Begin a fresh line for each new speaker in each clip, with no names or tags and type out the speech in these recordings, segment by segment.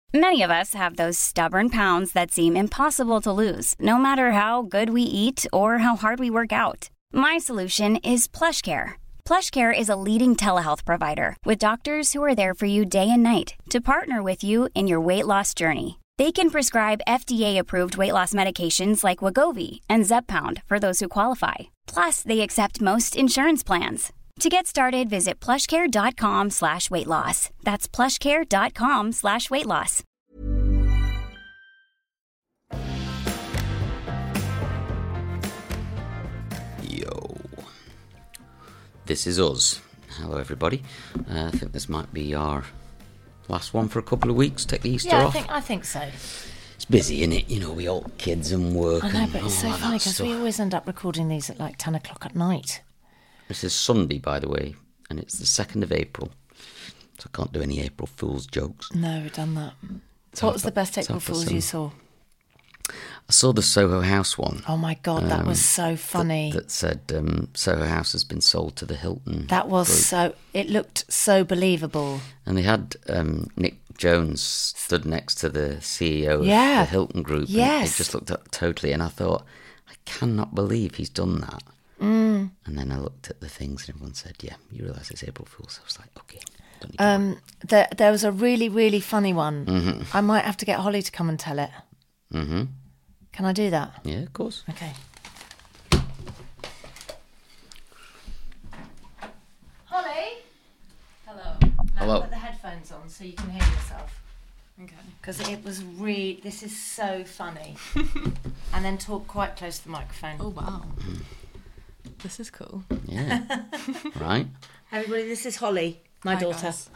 Many of us have those stubborn pounds that seem impossible to lose, no matter how good we eat or how hard we work out. My solution is PlushCare. PlushCare is a leading telehealth provider with doctors who are there for you day and night to partner with you in your weight loss journey. They can prescribe FDA-approved weight loss medications like Wegovy and Zepbound for those who qualify. Plus, they accept most insurance plans. To get started, visit plushcare.com/weightloss. That's plushcare.com/weightloss.
Yo. This is us. Hello, everybody. I think this might be our last one for a couple of weeks. Take the Easter off.
I think so.
It's busy, isn't it? You know, we all kids and work.
I know,
and
but it's so
all that
funny because
stuff.
we always end up recording these at like 10 o'clock at night.
This is Sunday, by the way, and it's the 2nd of April, so I can't do any April Fool's jokes.
No, we've done that. What was the best April Fool's you saw?
I saw the Soho House one.
Oh my God, that was so funny.
That said, Soho House has been sold to the Hilton.
That was
group.
so, it looked so believable.
And they had Nick Jones stood next to the CEO of
Yeah.
the Hilton Group.
Yes.
And it just looked up totally, and I thought, I cannot believe he's done that. And then I looked at the things and everyone said, yeah, you realise it's April Fool's. I was like, okay. Don't need to worry.
There was a really, really funny one. Mm-hmm. I might have to get Holly to come and tell it.
Mm-hmm.
Can I do that?
Yeah, of course.
Okay. Holly? Hello.
Hello.
Put the headphones on so you can hear yourself.
Okay.
Because it was this is so funny. And then talk quite close to the microphone.
Oh, wow. This is cool.
Yeah. Right.
Everybody, this is Holly, my
Hi,
daughter.
guys.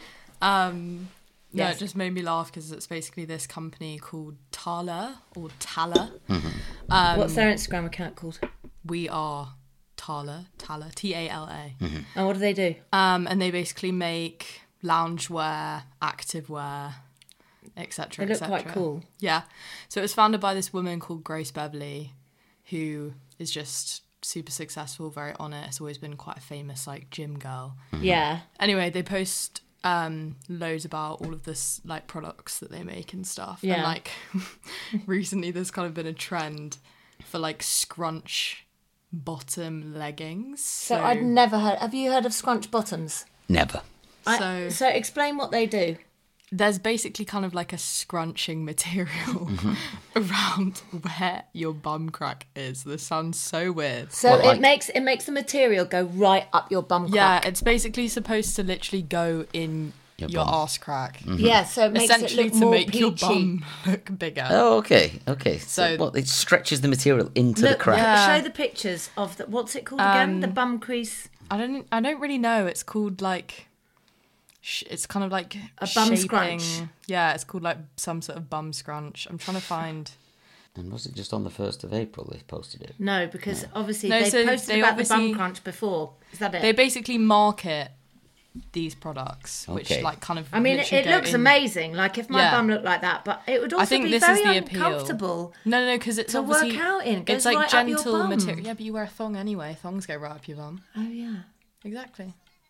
No,
Yes.
it just made me laugh because it's basically this company called Tala or Tala.
What's their Instagram account called?
We are Tala, Tala.
And what do they do?
And they basically make loungewear, activewear, etc.
They look quite cool.
Yeah. So it was founded by this woman called Grace Beverly, who is just super successful, very on it. Has always been quite a famous like gym girl.
Yeah.
Anyway, they post loads about all of this like products that they make and stuff.
Yeah.
And like recently there's kind of been a trend for like scrunch bottom leggings.
So I'd never heard. Have you heard of scrunch bottoms?
Never.
So explain what they do.
There's basically kind of like a scrunching material around where your bum crack is. This sounds so weird.
So
What, like-
it makes the material go right up your bum
Yeah,
crack.
it's basically supposed to literally go in your
bum.
arse crack.
Yeah, so it makes it
Essentially
look
to
more
make
peachy.
your bum look bigger.
Oh, okay. Okay.
So-
what, it stretches the material into the
Look,
crack.
Yeah.
show the pictures of the, what's it called again? The bum crease.
I don't really know. It's called like it's kind of like
A bum
shaping.
scrunch.
Yeah, it's called like some sort of bum scrunch. I'm trying to find.
And was it just on the 1st of April they posted it?
No, because obviously
No,
they
so
posted
they
about the bum
obviously-
crunch before. Is that it?
They basically market these products, which
Okay.
like kind of.
I mean,
literally
it
go
looks
in-
amazing. Like if my
Yeah.
bum looked like that, but it would also
I think
be
this
very
is the appeal.
uncomfortable.
No, because it's
to work
obviously
out in. It goes
It's like
right up your
gentle
bum.
material. Yeah, but you wear a thong anyway. Thongs go right up your bum.
Oh yeah,
Exactly.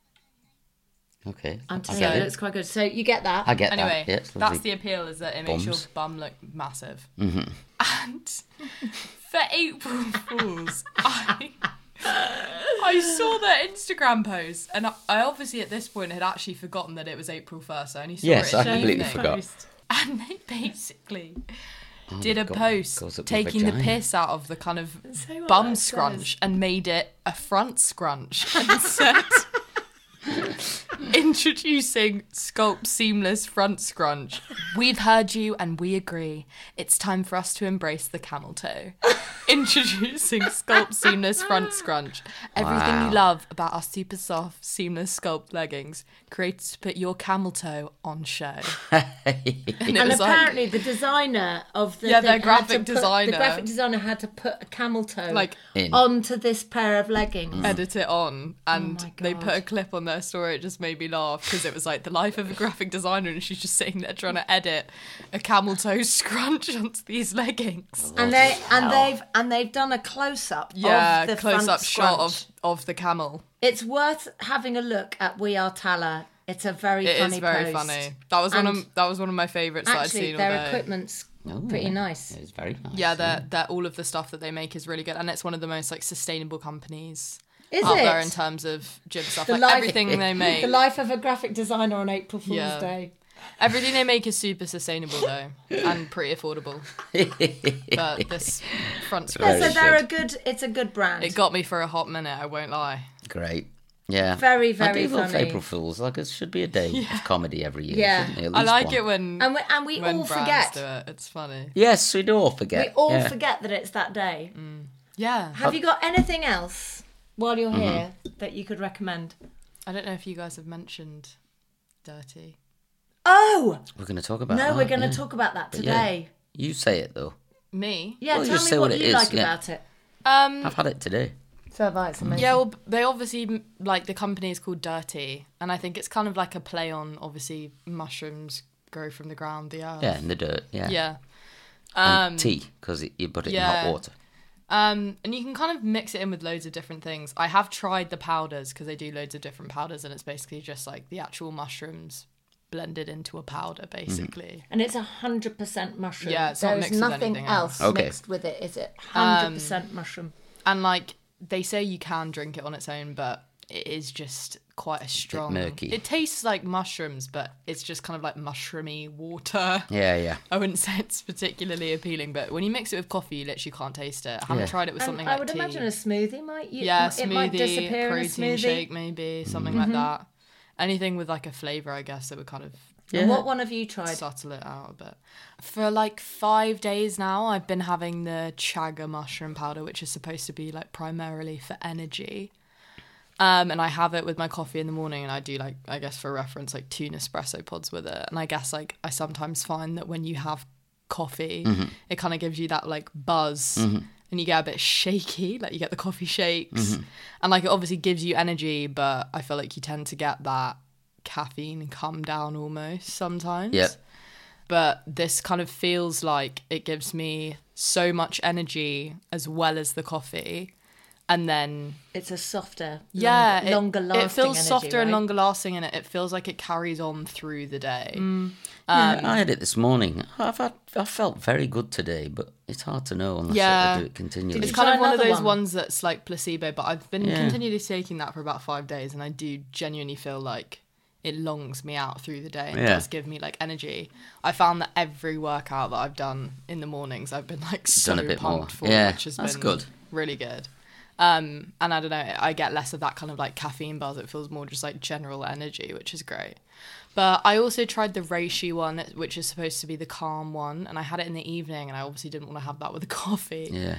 Okay.
I'm
I
telling
get
you, it
it.
looks quite good. So you get that.
I get
Anyway,
that. Yeah, it's
that's
lovely.
the appeal, is that it makes
Bums.
your bum look massive. Mm-hmm. And for April Fools, I saw their Instagram post, and I obviously at this point had actually forgotten that it was April 1st. I only saw
Yes,
it
I
in the
completely
evening.
forgot.
And they basically did a
God,
post
goes up the
taking the
vagina.
piss out of the kind of
Say what
bum
that
scrunch
says.
and made it a front scrunch and said, introducing Sculpt Seamless Front Scrunch. We've heard you and we agree. It's time for us to embrace the camel toe. Introducing Sculpt Seamless Front Scrunch. Everything
Wow.
you love about our super soft, seamless Sculpt leggings, created to put your camel toe on show. And it
And
was like,
apparently the designer of the
Yeah, their
thing
graphic
had to
designer.
the graphic designer had to put a camel toe
Like,
In.
onto this pair of leggings.
edit it on, and
my
they
God.
put a clip on their story. It just made me laugh because it was like the life of a graphic designer, and she's just sitting there trying to edit a camel toe scrunch onto these leggings.
And they've done a close up
Yeah,
of the
close
front
up shot
scrunch.
of the camel.
It's worth having a look at We Are Tala It's a very
It
funny
is very
post.
funny. That was one of my favourites that I'd
Actually,
seen all
their
day.
equipment's
Oh,
pretty
yeah.
nice.
It's very nice.
Yeah, they're all of the stuff that they make is really good, and it's one of the most like sustainable companies
Is
out
it?
there in terms of gym stuff.
The
Like
life-
everything they make,
The life of a graphic designer on April Fool's
Yeah.
Day.
everything they make is super sustainable though, and pretty affordable. But this front
Very
So
screen,
they're
good.
it's a good brand.
it got me for a hot minute. I won't lie.
Great. Yeah.
Very,
I
very
do love
funny.
April Fools. Like, it should be a day of comedy every year.
Yeah.
Shouldn't it? At
I
least
like
one.
it when
and we
when
all
brands
forget.
do it. It's funny.
Yes, we do all forget.
We all
Yeah.
forget that it's that day.
Yeah,
Have you got anything else while you're
Mm-hmm.
here that you could recommend?
I don't know if you guys have mentioned Dirty.
Oh
We're going to talk about
no,
that.
we're going to
yeah.
talk about that
But yeah,
today.
you say it, though.
Me?
Yeah,
Well,
tell
just
me
say
what
what it
you
is,
like
yeah.
about it.
I've had it today.
So it's amazing.
Yeah, well, they obviously, like, the company is called Dirty, and I think it's kind of like a play on, obviously, mushrooms grow from the ground, the earth.
Yeah, in the dirt. Yeah.
Yeah.
And tea, because you put it in hot
yeah.
water.
And you can kind of mix it in with loads of different things. I have tried the powders, because they do loads of different powders, and it's basically just, like, the actual mushrooms blended into a powder, basically.
And it's 100% mushroom.
Yeah, it's not
There's
mixed with
nothing
anything
else
else. Okay.
mixed with it, is it? 100% mushroom.
And, like, they say you can drink it on its own, but it is just quite a strong...
murky.
It tastes like mushrooms, but it's just kind of like mushroomy water.
Yeah, yeah.
I wouldn't say it's particularly appealing, but when you mix it with coffee, you literally can't taste it. I haven't
Yeah.
tried it with something
I
like
would
tea.
imagine a smoothie might.
Yeah,
it might
smoothie,
disappear in a
protein
smoothie.
shake maybe, something like that. Anything with like a flavour, I guess, that would kind of
And what one have you tried?
subtle it out a bit. For like 5 days now, I've been having the chaga mushroom powder, which is supposed to be like primarily for energy. And I have it with my coffee in the morning, and I do, like, I guess for reference, like 2 Nespresso pods with it. And I guess like I sometimes find that when you have coffee, it kind of gives you that like buzz, and you get a bit shaky, like you get the coffee shakes, and like it obviously gives you energy, but I feel like you tend to get that caffeine come down almost sometimes.
Yep.
But this kind of feels like it gives me so much energy as well as the coffee. And then,
It's a softer,
yeah,
longer lasting.
it feels
energy,
softer and
right?
longer lasting, and it feels like it carries on through the day.
Mm.
Yeah, I had it this morning. I felt very good today, but it's hard to know unless
Yeah.
I do it continually.
It's
you
kind
try
of one of
another
those
one?
ones that's like placebo, but I've been
Yeah.
continually taking that for about 5 days, and I do genuinely feel like it longs me out through the day and
Yeah.
does give me like energy. I found that every workout that I've done in the mornings, I've been like so
Done a bit more.
pumped for,
Yeah,
which has
that's
been
good.
really good. And I don't know, I get less of that kind of like caffeine buzz. It feels more just like general energy, which is great. But I also tried the reishi one, which is supposed to be the calm one, and I had it in the evening, and I obviously didn't want to have that with a coffee.
Yeah.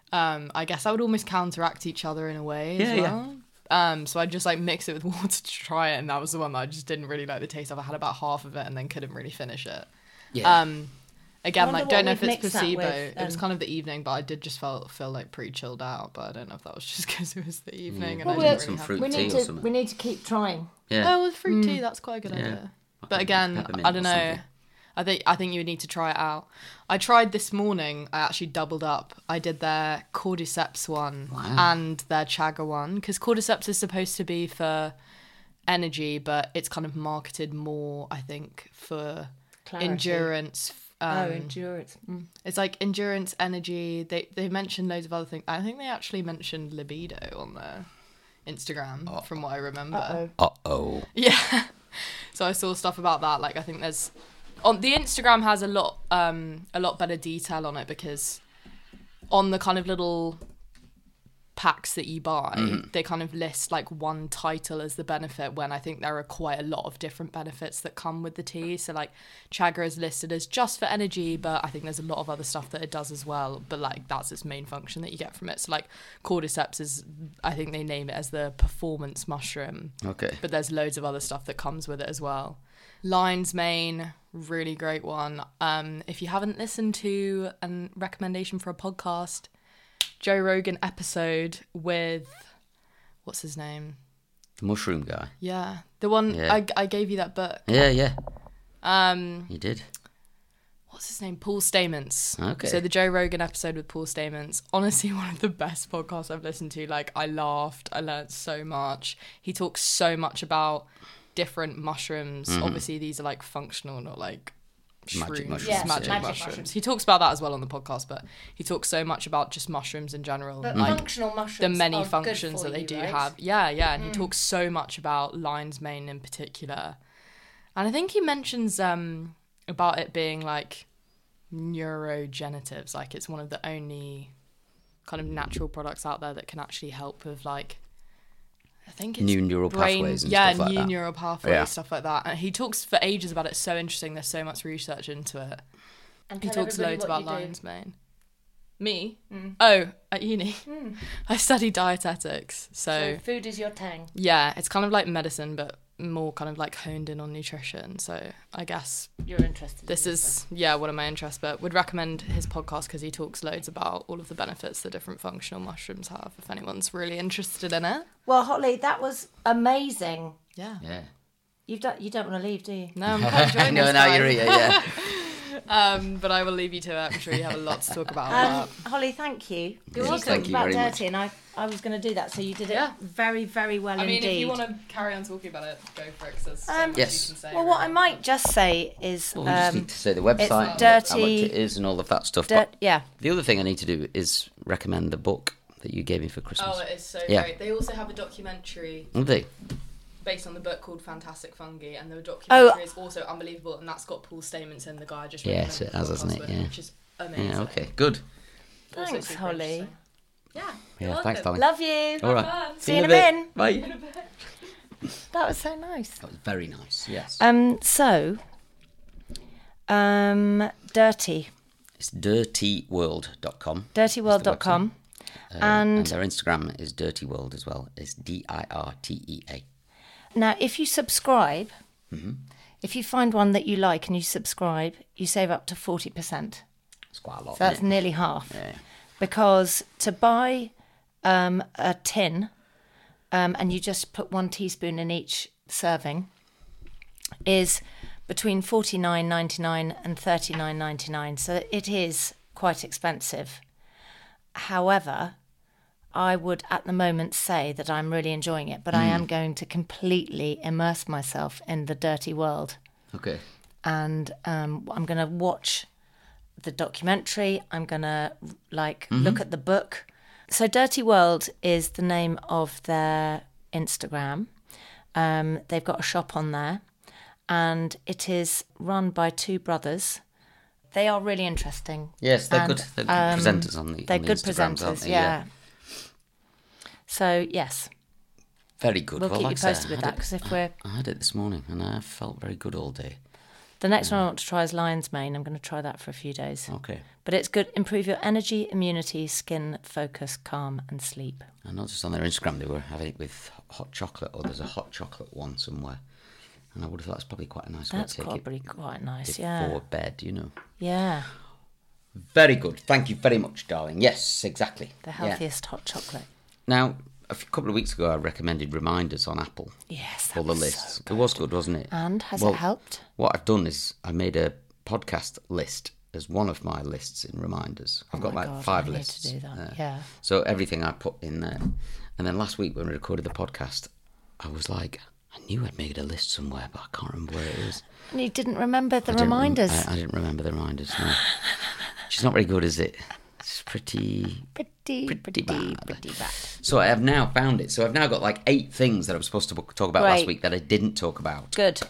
I guess that would almost counteract each other in a way as
Yeah,
well. So I just like mix it with water to try it, and that was the one that I just didn't really like the taste of. I had about half of it and then couldn't really finish it.
Yeah.
Again,
I wonder
like don't know
what
if
we'd
it's
mix that
placebo.
with,
It was kind of the evening, but I did just feel like pretty chilled out. But I don't know if that was just because it was the evening and
Well,
I
we'll-
didn't
some
really have.
fruit
We
tea
need
or
to.
something.
We need to keep trying.
Yeah.
Oh, with fruit tea, that's quite a good
Yeah.
idea. But again,
Peppermint
I don't
or
know.
something.
I think you would need to try it out. I tried this morning. I actually doubled up. I did their cordyceps one and their chaga one, because cordyceps is supposed to be for energy, but it's kind of marketed more, I think, for
Clarity.
endurance.
Endurance.
It's like endurance, energy. They mentioned loads of other things. I think they actually mentioned libido on their Instagram, from what I remember.
Uh-oh.
Yeah. So I saw stuff about that. Like, I think there's on the Instagram has a lot better detail on it, because on the kind of little packs that you buy, they kind of list like one title as the benefit, when I think there are quite a lot of different benefits that come with the tea. So like chaga is listed as just for energy, but I think there's a lot of other stuff that it does as well, but like that's its main function that you get from it. So like cordyceps is, I think they name it as the performance mushroom,
Okay.
but there's loads of other stuff that comes with it as well. Lion's Mane, really great one. If you haven't listened to a recommendation for a podcast, Joe Rogan episode with, what's his name?
The mushroom guy.
Yeah, the one
Yeah.
I gave you that book.
Yeah. You did.
What's his name? Paul Stamets.
Okay.
So the Joe Rogan episode with Paul Stamets, honestly one of the best podcasts I've listened to. Like, I laughed, I learned so much. He talks so much about different mushrooms. Obviously, these are like functional, not like
Magic
shrooms,
mushrooms.
Yeah,
magic
magic
mushrooms.
mushrooms.
He talks about that as well on the podcast, but he talks so much about just mushrooms in general,
But
like
functional mushrooms
the many
are good
functions
for
that they
you,
do
right?
have. Yeah, and he talks so much about lion's mane in particular, and I think he mentions about it being like neurogenetives, like it's one of the only kind of natural products out there that can actually help with like, I think it's
New neural
brain,
pathways and stuff like
new
that.
neural pathways,
Yeah.
stuff like that. And he talks for ages about it. It's so interesting. There's so much research into it.
And
He
tell
talks
everybody
loads
what
about
you do.
lion's mane. Me? Oh, at uni. I study dietetics.
So food is your thing.
Yeah, it's kind of like medicine, but more kind of like honed in on nutrition. So I guess
You're interested.
this
in
is, one of my interests, but would recommend his podcast because he talks loads about all of the benefits that different functional mushrooms have, if anyone's really interested in it.
Well, Holly, that was amazing.
Yeah.
Yeah.
You don't want to leave, do you?
No, I'm quite enjoying
No,
this,
now
guys.
you're here, yeah.
But I will leave you to it. I'm sure you have a lot to talk about.
Holly, thank you.
You're
You
welcome.
talked
Thank you
about
very much.
dirty, and I was going to do that, so you did it
Yeah.
very, very well
I mean,
indeed.
if you want to carry on talking about it, go for it, 'cause there's so much
Yes.
you can say.
Well, what I
really.
might just say is,
Well, we just need to say the website, how much
dirty-
it is, and all of that stuff. But
yeah.
the other thing I need to do is recommend the book that you gave me for Christmas.
Oh, it is so
Yeah.
great. They also have a documentary
Have they?
based on the book called Fantastic Fungi, and the documentary is also unbelievable, and that's got Paul's statements in the guy I just
Yes,
recommended
it has,
the
hasn't
podcast
it?
with,
Yeah.
which is amazing.
Yeah, okay, good.
Also
Thanks,
super
Holly.
interesting. Yeah.
Yeah, thanks, darling.
Love you.
All right.
fun.
See you in a
bit.
bit.
Bye.
That was so nice.
That was very nice, yes.
So, dirty.
It's dirtyworld.com.
Dirtyworld.com.
And their Instagram is Dirty World as well. It's DIRTEA.
Now, if you subscribe,
Mm-hmm.
if you find one that you like and you subscribe, you save up to 40%.
It's quite a lot.
So that's
isn't it?
nearly half.
Yeah.
Because to buy a tin, and you just put 1 teaspoon in each serving, is between $49.99 and $39.99. So it is quite expensive. However, I would at the moment say that I'm really enjoying it, but I am going to completely immerse myself in the dirty world.
Okay.
And I'm going to watch the documentary. I'm going to look at the book. So Dirty World is the name of their Instagram. They've got a shop on there, and it is run by 2 brothers. They are really interesting.
Yes, they're
And,
good. They're good presenters on the
They're
on the
good
Instagrams, aren't
presenters,
they?
yeah. So yes,
Very good.
we'll
well,
keep
like
you
I say,
posted with that, because if we're
I had it this morning and I felt very good all day.
the next one I want to try is lion's mane. I'm going to try that for a few days.
Okay.
But it's good. Improve your energy, immunity, skin, focus, calm, and sleep.
I noticed on their Instagram they were having it with hot chocolate, or there's a hot chocolate one somewhere. And I would have thought it's probably quite a nice
That's
way to take
probably quite nice.
it
Yeah.
before bed, you know.
Yeah.
Very good. Thank you very much, darling. Yes, exactly.
The
Yeah.
healthiest hot chocolate.
Now, couple of weeks ago, I recommended reminders on Apple
Yes.
for the lists. It was good, wasn't it?
And has
Well,
it helped?
What I've done is I made a podcast list as one of my lists in reminders. I've got
my
like
God,
5
I need
lists.
to do that, yeah.
So everything I put in there. And then last week when we recorded the podcast, I was like, I knew I'd made a list somewhere, but I can't remember where it is.
And you didn't remember the
I didn't
reminders.
I didn't remember the reminders, no. She's not very good, is it? It's pretty
Pretty
bad.
bad.
So I have now found it. So I've now got like 8 things that I was supposed to talk about last
Great.
week that I didn't talk about.
Good.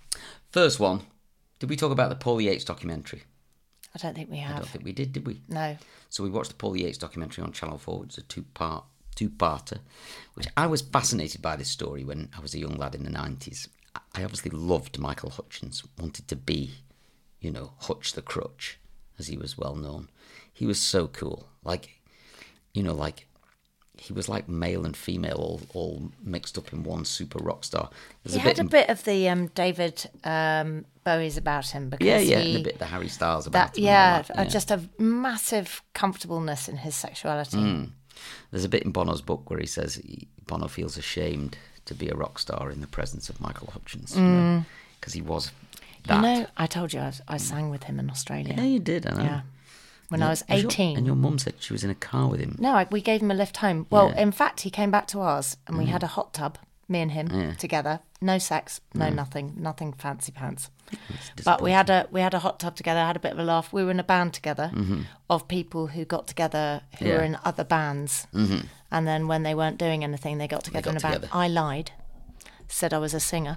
First one, did we talk about the Paul Yates documentary?
I don't think we
I don't
have.
think we did we?
No.
So we watched the Paul Yates documentary on Channel 4, which is a two-parter, which I was fascinated by this story when I was a young lad in the 90s. I obviously loved Michael Hutchence, wanted to be, you know, Hutch the Crutch, as he was well known. He was so cool. Like, you know, like, he was like male and female all mixed up in one super rock star. There's
He had a bit of the David Bowie's about him, because
and a bit the Harry Styles about him. and all that,
just a massive comfortababess in his sexuality.
There's a bit in Bono's book where he says Bono feels ashamed to be a rock star in the presence of Michael Hutchence, because he was that.
You know, I told you I sang with him in Australia.
Yeah, you did, I know.
Yeah. When I was 18.
And your mum said she was in a car with him.
No, we gave him a lift home. Well,
Yeah.
in fact, he came back to ours and we had a hot tub me and him together. No sex, no nothing fancy pants. But we had a hot tub together, had a bit of a laugh. We were in a band together of people who got together who were in other bands. And then when they weren't doing anything, they got together in a band. I lied, said I was a singer.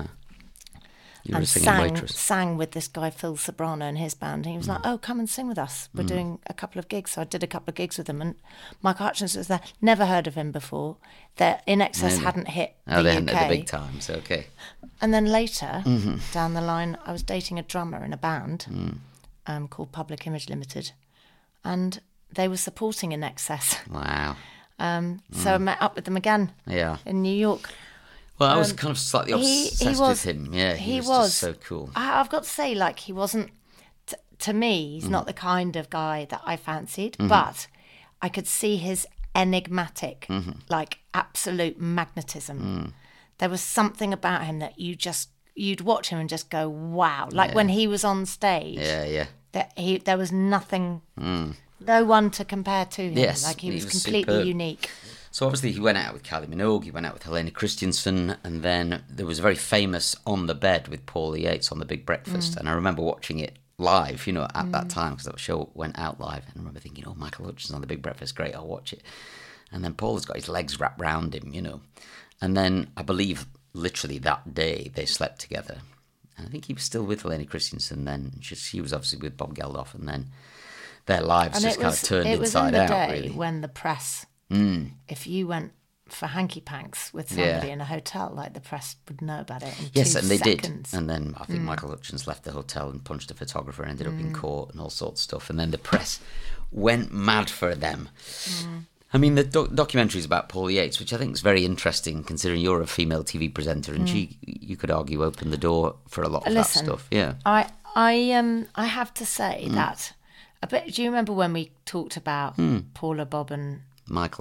You were a singing waitress.
Sang with this guy Phil Sobrano and his band. And he was like, "Oh, come and sing with us. We're doing a couple of gigs." So I did a couple of gigs with him, and Michael Hutchence was there. Never heard of him before. That In Excess hadn't hit the
they
UK.
hadn't hit the big times. Okay.
And then later, down the line, I was dating a drummer in a band called Public Image Limited, and they were supporting In Excess.
Wow.
So I met up with them again. In New York.
Well, I was kind of slightly obsessed with him. Yeah, he was just so cool.
I've got to say, like, he wasn't, to me, he's not the kind of guy that I fancied, but I could see his enigmatic, like, absolute magnetism. There was something about him that you'd watch him and just go, wow. Like when he was on stage. That there was nothing, no one to compare to him.
Yes,
like he was completely
superb.
unique.
So obviously he went out with Kylie Minogue, he went out with Helena Christensen, and then there was a very famous On the Bed with Paula Yates on The Big Breakfast. And I remember watching it live, at that time, because that show went out live. And I remember thinking, oh, Michael Hutchence on The Big Breakfast, great, I'll watch it. And then Paula's got his legs wrapped round him, And then I believe literally that day they slept together. And I think he was still with Helena Christensen then. She was obviously with Bob Geldof, and then their lives just kind of turned inside out, really.
It was in the day when the press... If you went for hanky panks with somebody in a hotel, like the press would know about it in 2 seconds.
Yes, and they did. And then I think Michael Hutchence left the hotel and punched a photographer and ended up in court and all sorts of stuff. And then the press went mad for them. I mean, the documentary is about Paula Yates, which I think is very interesting, considering you're a female TV presenter, and you could argue, opened the door for a lot of that stuff. Yeah,
I have to say that a bit. Do you remember when we talked about Paula, Bob, and Michael,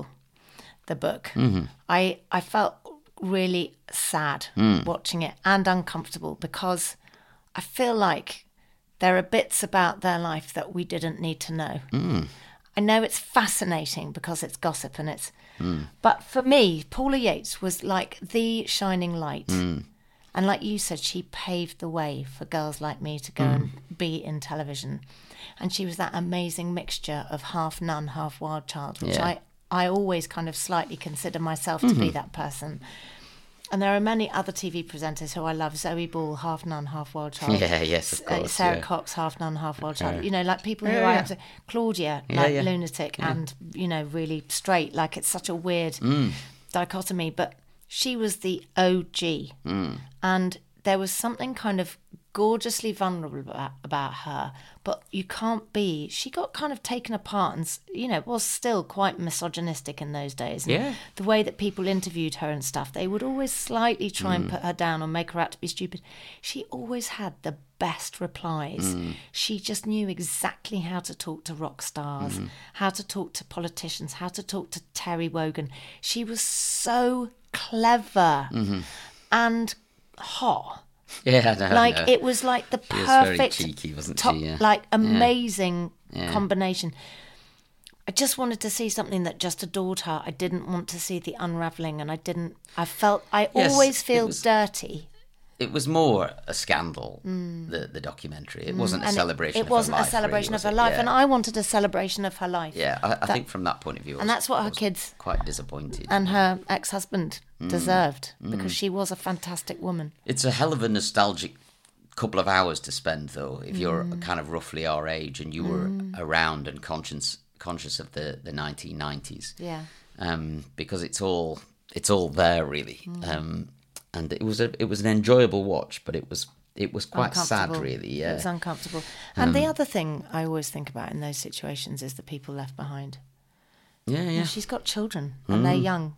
the book? I felt really sad watching it and uncomfortable, because I feel like there are bits about their life that we didn't need to know. I know it's fascinating because it's gossip and it's... But for me, Paula Yates was like the shining light. And like you said, she paved the way for girls like me to go and be in television. And she was that amazing mixture of half nun, half wild child, which I always kind of slightly consider myself to be that person. And there are many other TV presenters who I love. Zoe Ball, half nun, half wild child.
Yes, of course.
Sarah Cox, half nun, half wild child. Like people who I have to... Claudia, lunatic and, really straight. Like it's such a weird dichotomy. But she was the OG. And there was something kind of gorgeously vulnerable about her, but you can't be... She got kind of taken apart and, was still quite misogynistic in those days. And the way that people interviewed her and stuff, they would always slightly try and put her down or make her out to be stupid. She always had the best replies. She just knew exactly how to talk to rock stars, how to talk to politicians, how to talk to Terry Wogan. She was so clever and hot. It was like the perfect,
very cheeky, wasn't
top,
she?
Amazing combination. I just wanted to see something that just adored her. I didn't want to see the unravelling, and I always feel dirty.
It was more a scandal, the documentary. It wasn't a celebration of her life. It wasn't a celebration of her life,
and I wanted a celebration of her life.
Yeah, I think from that point of view...
And that's what her kids...
quite disappointed.
And her ex-husband deserved, because she was a fantastic woman.
It's a hell of a nostalgic couple of hours to spend, though, if you're kind of roughly our age and you were around and conscious of the 1990s.
Yeah.
Because it's all there, really. And it was an enjoyable watch, but it was quite sad, really. Yeah,
it was uncomfortable. And the other thing I always think about in those situations is the people left behind.
Yeah.
And she's got children, and they're young,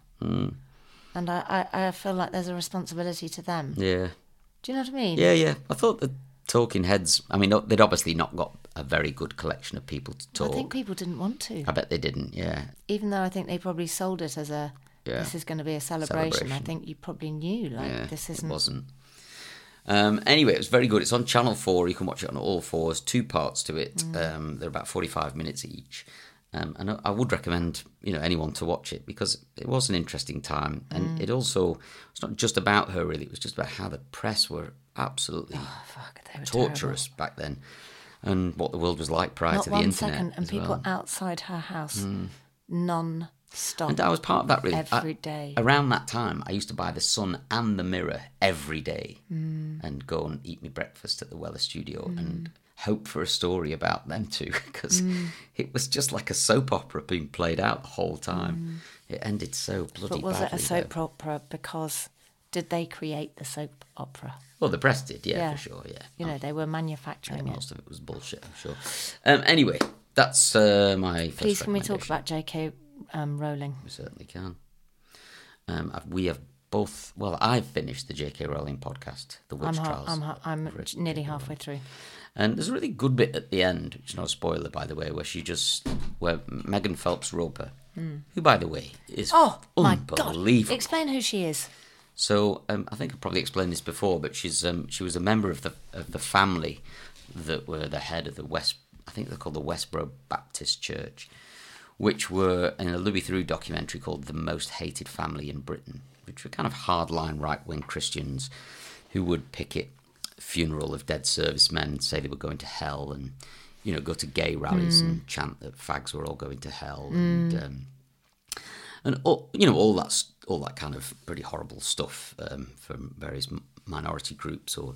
and I feel like there's a responsibility to them.
Yeah.
Do you know what I mean?
Yeah. I thought the talking heads... I mean, they'd obviously not got a very good collection of people to talk.
I think people didn't want to.
I bet they didn't. Yeah.
Even though I think they probably sold it as a... This is going to be a celebration. I think you probably knew, this isn't...
It wasn't. Anyway, it was very good. It's on Channel 4. You can watch it on all fours. 2 parts to it. They're about 45 minutes each. And I would recommend, anyone to watch it, because it was an interesting time. And it also, it's not just about her, really. It was just about how the press were absolutely
They were
torturous back then, and what the world was like prior
Not
to the
one
internet.
second, and
as
people
well.
outside her house, non-stop.
And I was part of that, really.
Every day.
Around that time, I used to buy the Sun and the Mirror every day and go and eat my breakfast at the Weller studio and hope for a story about them two, because it was just like a soap opera being played out the whole time. It ended so bloody badly.
But was it a soap
though.
opera because did they create the soap opera?
Well, the press did,
Yeah.
for sure, yeah.
They were manufacturing it.
Most of it was bullshit, I'm sure. Anyway, that's my first
Please, can we talk
recommendation.
about J.K. Rowling?
We certainly can. We have both. Well, I've finished the J.K. Rowling podcast, The Witch Trials.
I'm
I've read
nearly
J.K.
halfway through.
And there's a really good bit at the end, which is not a spoiler, by the way, where Megan Phelps Roper, who, by the way, is
Oh, my God.
unbelievable.
Explain who she is.
So I think I've probably explained this before, but she was a member of the family that were the head of the I think they're called the Westboro Baptist Church, which were in a Louis Theroux documentary called The Most Hated Family in Britain, which were kind of hardline right-wing Christians who would picket funeral of dead servicemen, say they were going to hell, and go to gay rallies and chant that fags were all going to hell, and all that kind of pretty horrible stuff from various minority groups or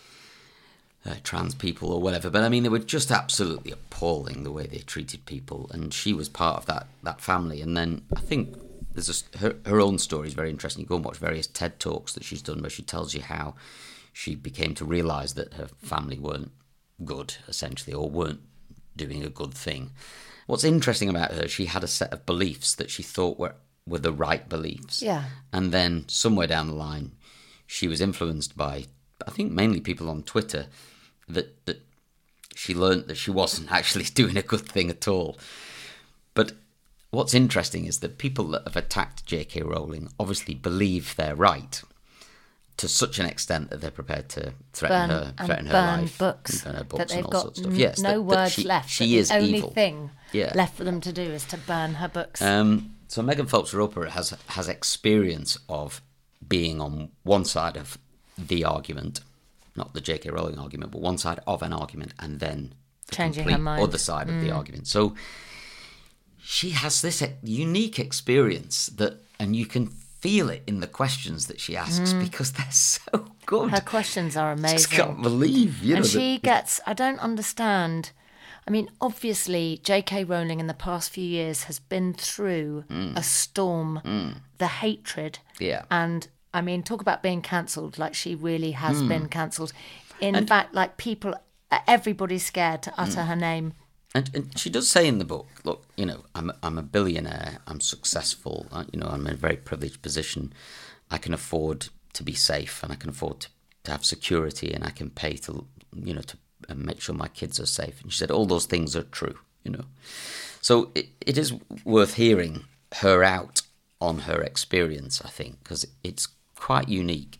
trans people or whatever. But I mean, they were just absolutely appalling the way they treated people, and she was part of that family. And then I think there's her own story is very interesting. You go and watch various TED Talks that she's done where she tells you how she became to realise that her family weren't good, essentially, or weren't doing a good thing. What's interesting about her, she had a set of beliefs that she thought were the right beliefs.
Yeah.
And then somewhere down the line, she was influenced by, I think, mainly people on Twitter, that she learnt that she wasn't actually doing a good thing at all. But what's interesting is that people that have attacked J.K. Rowling obviously believe they're right, to such an extent that they're prepared to threaten her life,
books,
and burn her books
that they've
and all
got
sorts of stuff. Yes,
no words left.
She is
the only
evil.
thing
Yeah.
left for them to do is to burn her books.
So Megan Phelps Roper has experience of being on one side of the argument, not the J.K. Rowling argument, but one side of an argument, and then the
Changing her
complete
mind.
other side of the argument. So she has this unique experience and you can feel it in the questions that she asks because they're so good.
Her questions are amazing.
I just can't believe,
And she gets, I don't understand. I mean, obviously, J.K. Rowling in the past few years has been through a storm, the hatred.
Yeah.
And, I mean, talk about being cancelled, like she really has been cancelled. In fact, like everybody's scared to utter her name.
And she does say in the book, look, I'm a billionaire, I'm successful, I'm in a very privileged position, I can afford to be safe, and I can afford to have security, and I can pay to make sure my kids are safe. And she said all those things are true, So it is worth hearing her out on her experience, I think, because it's quite unique.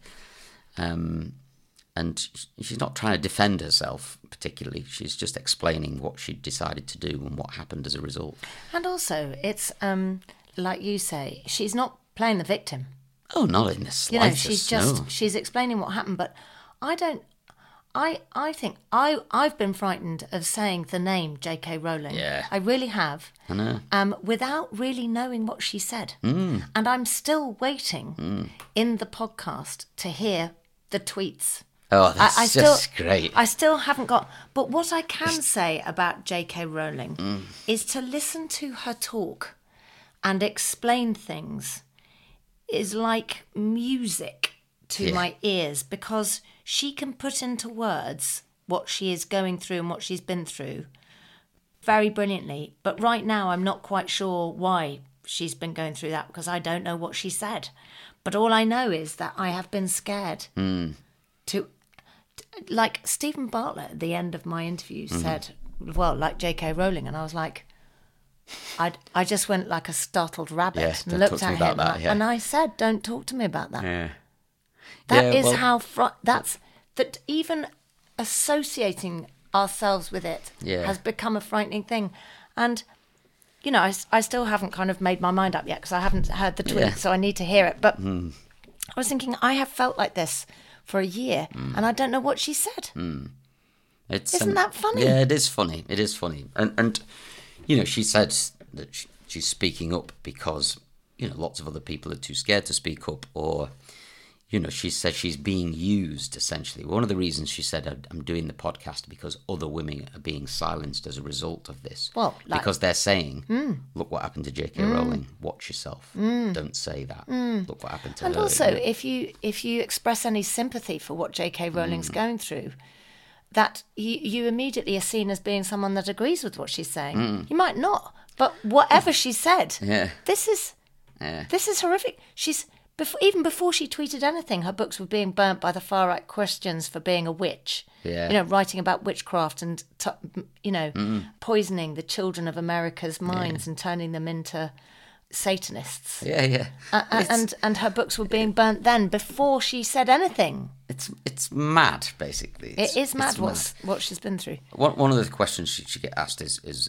And she's not trying to defend herself particularly. She's just explaining what she decided to do and what happened as a result.
And also, it's, like you say, she's not playing the victim.
Oh, not in the slightest.
She's explaining what happened. But I think I've been frightened of saying the name J.K. Rowling.
Yeah.
I really have.
I know.
Without really knowing what she said. And I'm still waiting in the podcast to hear the tweets.
Oh, that's just great.
I still haven't got... But what I can say about J.K. Rowling is to listen to her talk and explain things is like music to my ears, because she can put into words what she is going through and what she's been through very brilliantly. But right now, I'm not quite sure why she's been going through that, because I don't know what she said. But all I know is that I have been scared to... Like Stephen Bartlett at the end of my interview said, well, like J.K. Rowling, and I was like, I just went like a startled rabbit and looked at him, and I said, "Don't talk to me about that."
Yeah.
That is how that even associating ourselves with it has become a frightening thing. And you know, I still haven't kind of made my mind up yet because I haven't heard the tweet, so I need to hear it. But I was thinking, I have felt like this for a year, and I don't know what she said. Isn't that funny?
Yeah, it is funny. It is funny. And you know, she said that she's speaking up because, you know, lots of other people are too scared to speak up, or, you know, she said she's being used, essentially. One of the reasons she said, I'm doing the podcast because other women are being silenced as a result of this.
Well,
because they're saying, look what happened to J.K. Rowling. Watch yourself. Don't say that. Look what happened to her.
And also, if you express any sympathy for what J.K. Rowling's going through, that you immediately are seen as being someone that agrees with what she's saying. You might not, but whatever she said, this is horrific. Even before she tweeted anything, her books were being burnt by the far-right Christians for being a witch.
Yeah.
You know, writing about witchcraft and, poisoning the children of America's minds and turning them into Satanists.
Yeah.
And her books were being burnt then, before she said anything.
It's mad, basically.
It is mad what she's been through.
One of the questions she get asked is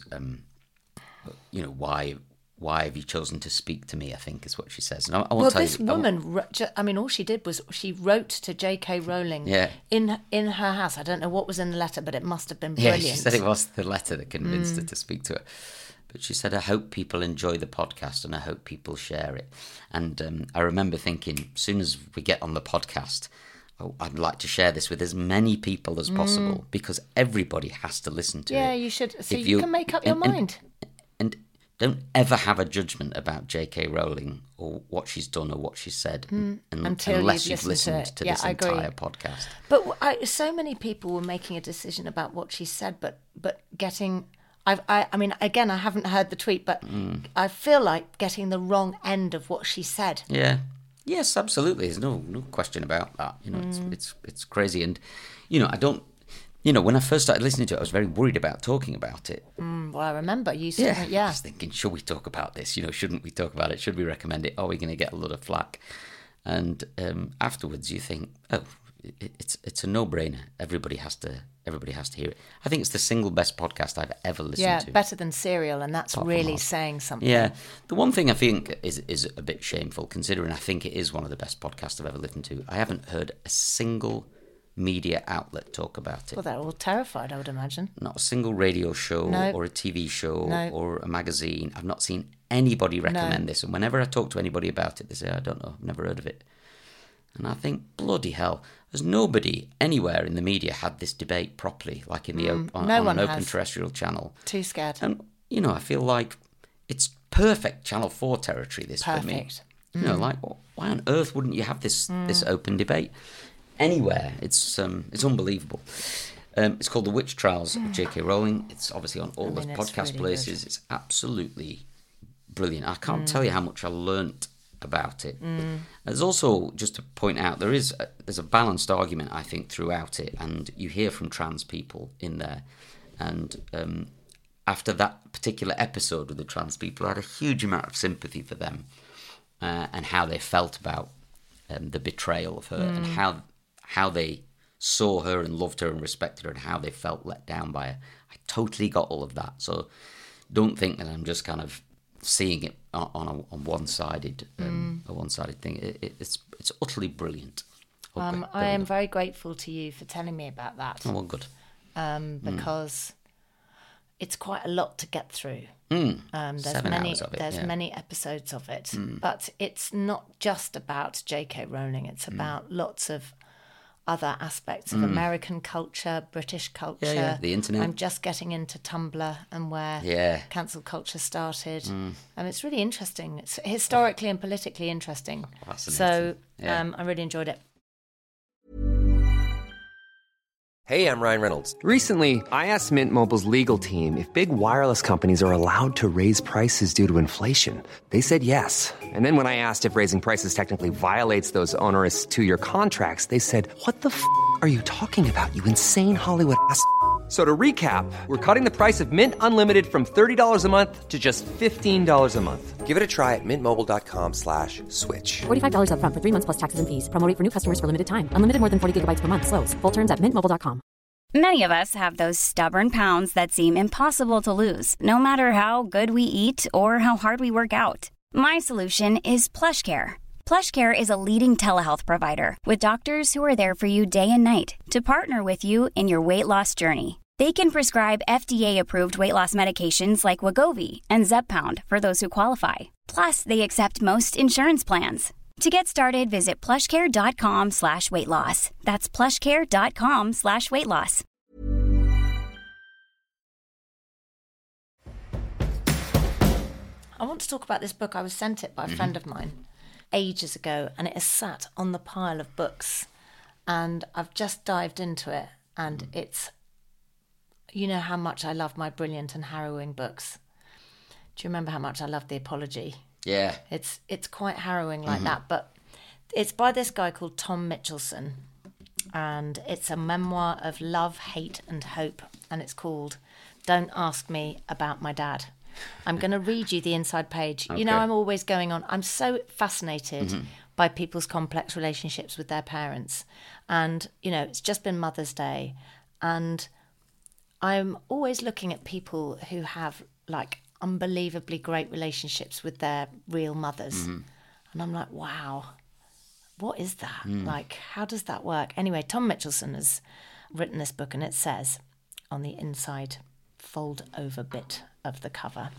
you know, why have you chosen to speak to me, I think is what she says. And I won't tell
this woman, all she did was she wrote to J.K. Rowling in her house. I don't know what was in the letter, but it must have been brilliant.
Yeah, she said it was the letter that convinced her to speak to her. But she said, I hope people enjoy the podcast and I hope people share it. And I remember thinking, as soon as we get on the podcast, I'd like to share this with as many people as possible, because everybody has to listen to it.
Yeah, you should. So you can make up your mind.
And don't ever have a judgment about J.K. Rowling or what she's done or what she's said unless you've listened to this entire podcast.
But so many people were making a decision about what she said, but getting... I mean, again, I haven't heard the tweet, but I feel like getting the wrong end of what she said.
Yeah. Yes, absolutely. There's no question about that. You know, it's crazy. And, you know, I don't... You know, when I first started listening to it, I was very worried about talking about it.
Well, I remember you said,
I was thinking, should we talk about this? You know, shouldn't we talk about it? Should we recommend it? Are we going to get a lot of flack? And afterwards, you think, oh, it's a no-brainer. Everybody has to hear it. I think it's the single best podcast I've ever listened to.
Yeah, better than Serial, and that's really saying something.
Yeah, the one thing I think is a bit shameful, considering I think it is one of the best podcasts I've ever listened to. I haven't heard a single media outlet talk about it.
Well, they're all terrified, I would imagine.
Not a single radio show or a TV show or a magazine. I've not seen anybody recommend this. And whenever I talk to anybody about it, they say, I don't know, I've never heard of it. And I think, bloody hell, has nobody anywhere in the media had this debate properly, like in the on an open terrestrial channel?
Too scared.
And, you know, I feel like it's perfect Channel 4 territory, this, for me. You know, like, why on earth wouldn't you have this open debate? Anywhere. It's unbelievable. It's called The Witch Trials of J.K. Rowling. It's obviously on all the podcast really places. Good. It's absolutely brilliant. I can't tell you how much I learnt about it. There's also, just to point out, there's a balanced argument, I think, throughout it, and you hear from trans people in there. And after that particular episode with the trans people, I had a huge amount of sympathy for them and how they felt about the betrayal of her and how they saw her and loved her and respected her and how they felt let down by her. I totally got all of that. So don't think that I'm just kind of seeing it on a one-sided thing. It's utterly brilliant.
I am very grateful to you for telling me about that.
Oh, well, good.
Because it's quite a lot to get through.
7 hours of it.
There's many episodes of it, but it's not just about J.K. Rowling. It's about lots of other aspects of American culture, British culture.
The internet.
I'm just getting into Tumblr and where cancel culture started. And it's really interesting. It's historically and politically interesting. So I really enjoyed it.
Hey, I'm Ryan Reynolds. Recently, I asked Mint Mobile's legal team if big wireless companies are allowed to raise prices due to inflation. They said yes. And then when I asked if raising prices technically violates those onerous 2-year contracts, they said, "What the f*** are you talking about, you insane Hollywood ass?" So to recap, we're cutting the price of Mint Unlimited from $30 a month to just $15 a month. Give it a try at mintmobile.com/switch.
$45 up front for 3 months plus taxes and fees. Promo rate for new customers for limited time. Unlimited more than 40 gigabytes per month. Slows full terms at mintmobile.com.
Many of us have those stubborn pounds that seem impossible to lose, no matter how good we eat or how hard we work out. My solution is PlushCare. PlushCare is a leading telehealth provider with doctors who are there for you day and night to partner with you in your weight loss journey. They can prescribe FDA-approved weight loss medications like Wegovy and Zepbound for those who qualify. Plus, they accept most insurance plans. To get started, visit plushcare.com/weightloss. That's plushcare.com/weightloss.
I want to talk about this book. I was sent it by a friend of mine ages ago, and it is sat on the pile of books. And I've just dived into it, and it's, you know how much I love my brilliant and harrowing books. Do you remember how much I loved The Apology?
Yeah.
It's quite harrowing like that, but it's by this guy called Tom Mitchelson, and it's a memoir of love, hate and hope, and it's called Don't Ask Me About My Dad. I'm going to read you the inside page.
Okay.
You know, I'm always going on. I'm so fascinated by people's complex relationships with their parents. And, you know, it's just been Mother's Day. And I'm always looking at people who have, like, unbelievably great relationships with their real mothers. And I'm like, wow, what is that? Like, how does that work? Anyway, Tom Mitchelson has written this book, and it says on the inside fold over bit of the cover.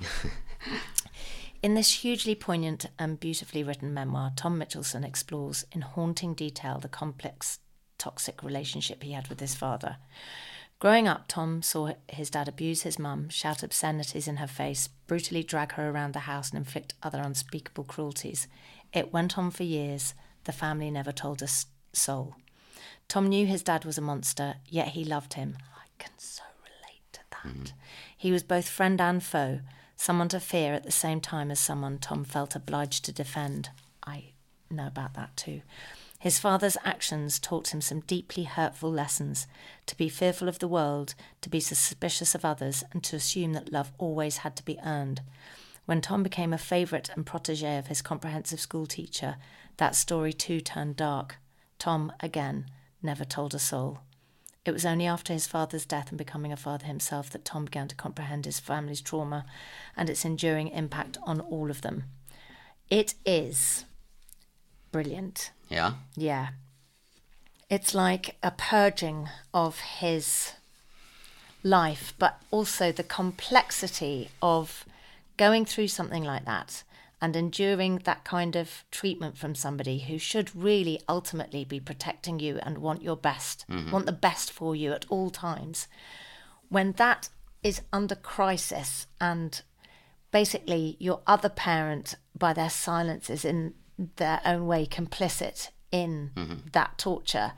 In this hugely poignant and beautifully written memoir, Tom Mitchelson explores in haunting detail the complex, toxic relationship he had with his father. Growing up, Tom saw his dad abuse his mum, shout obscenities in her face, brutally drag her around the house and inflict other unspeakable cruelties. It went on for years. The family never told a soul. Tom knew his dad was a monster, yet he loved him. I can so relate to that. He was both friend and foe, someone to fear at the same time as someone Tom felt obliged to defend. I know about that too. His father's actions taught him some deeply hurtful lessons: to be fearful of the world, to be suspicious of others, and to assume that love always had to be earned. When Tom became a favourite and protégé of his comprehensive school teacher, that story too turned dark. Tom, again, never told a soul. It was only after his father's death and becoming a father himself that Tom began to comprehend his family's trauma and its enduring impact on all of them. It is brilliant.
Yeah?
Yeah. It's like a purging of his life, but also the complexity of going through something like that and enduring that kind of treatment from somebody who should really ultimately be protecting you and want your best, want the best for you at all times. When that is under crisis and basically your other parent, by their silence, is in their own way complicit in that torture,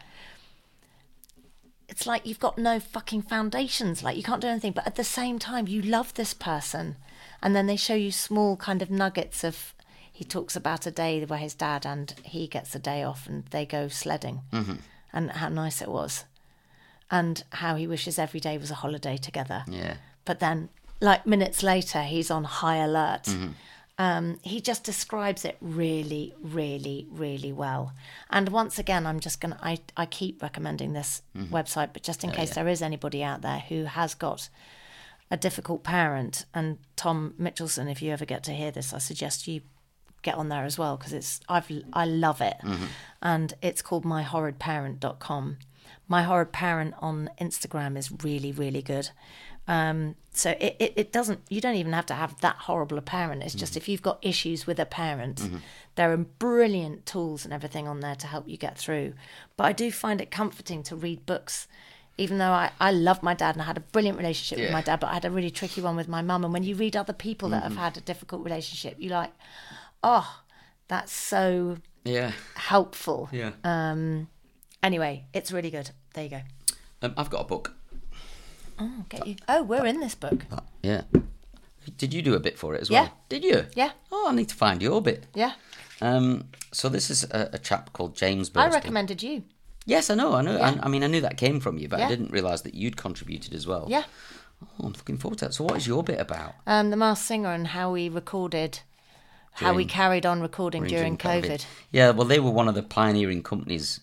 it's like you've got no fucking foundations. Like, you can't do anything, but at the same time you love this person. And then they show you small kind of nuggets of, he talks about a day where his dad and he gets a day off and they go sledding, and how nice it was, and how he wishes every day was a holiday together.
Yeah.
But then, like, minutes later, he's on high alert. He just describes it really, really, really well. And once again, I'm just going to, I keep recommending this website, but just in case there is anybody out there who has got a difficult parent, and Tom Mitchelson, if you ever get to hear this, I suggest you get on there as well, because I love it. And it's called myhorridparent.com. My Horrid Parent on Instagram is really, really good. So it doesn't, you don't even have to have that horrible a parent. It's just if you've got issues with a parent, there are brilliant tools and everything on there to help you get through. But I do find it comforting to read books, even though I love my dad and I had a brilliant relationship with my dad, but I had a really tricky one with my mum. And when you read other people that have had a difficult relationship, you're like, oh, that's so helpful.
Yeah.
Anyway, it's really good. There you go.
I've got a book.
Oh, get you. Oh, we're in this book.
Yeah. Did you do a bit for it as well?
Yeah.
Did you?
Yeah.
Oh, I need to find your bit.
Yeah.
So this is a chap called James Burston.
I recommended you.
Yes, I know.
Yeah.
I mean, I knew that came from you, but
Yeah.
I didn't realise that you'd contributed as well.
Yeah.
Oh, I'm looking forward to that. So what is your bit about?
The Masked Singer and how we recorded, how we carried on recording during COVID.
Yeah, well, they were one of the pioneering companies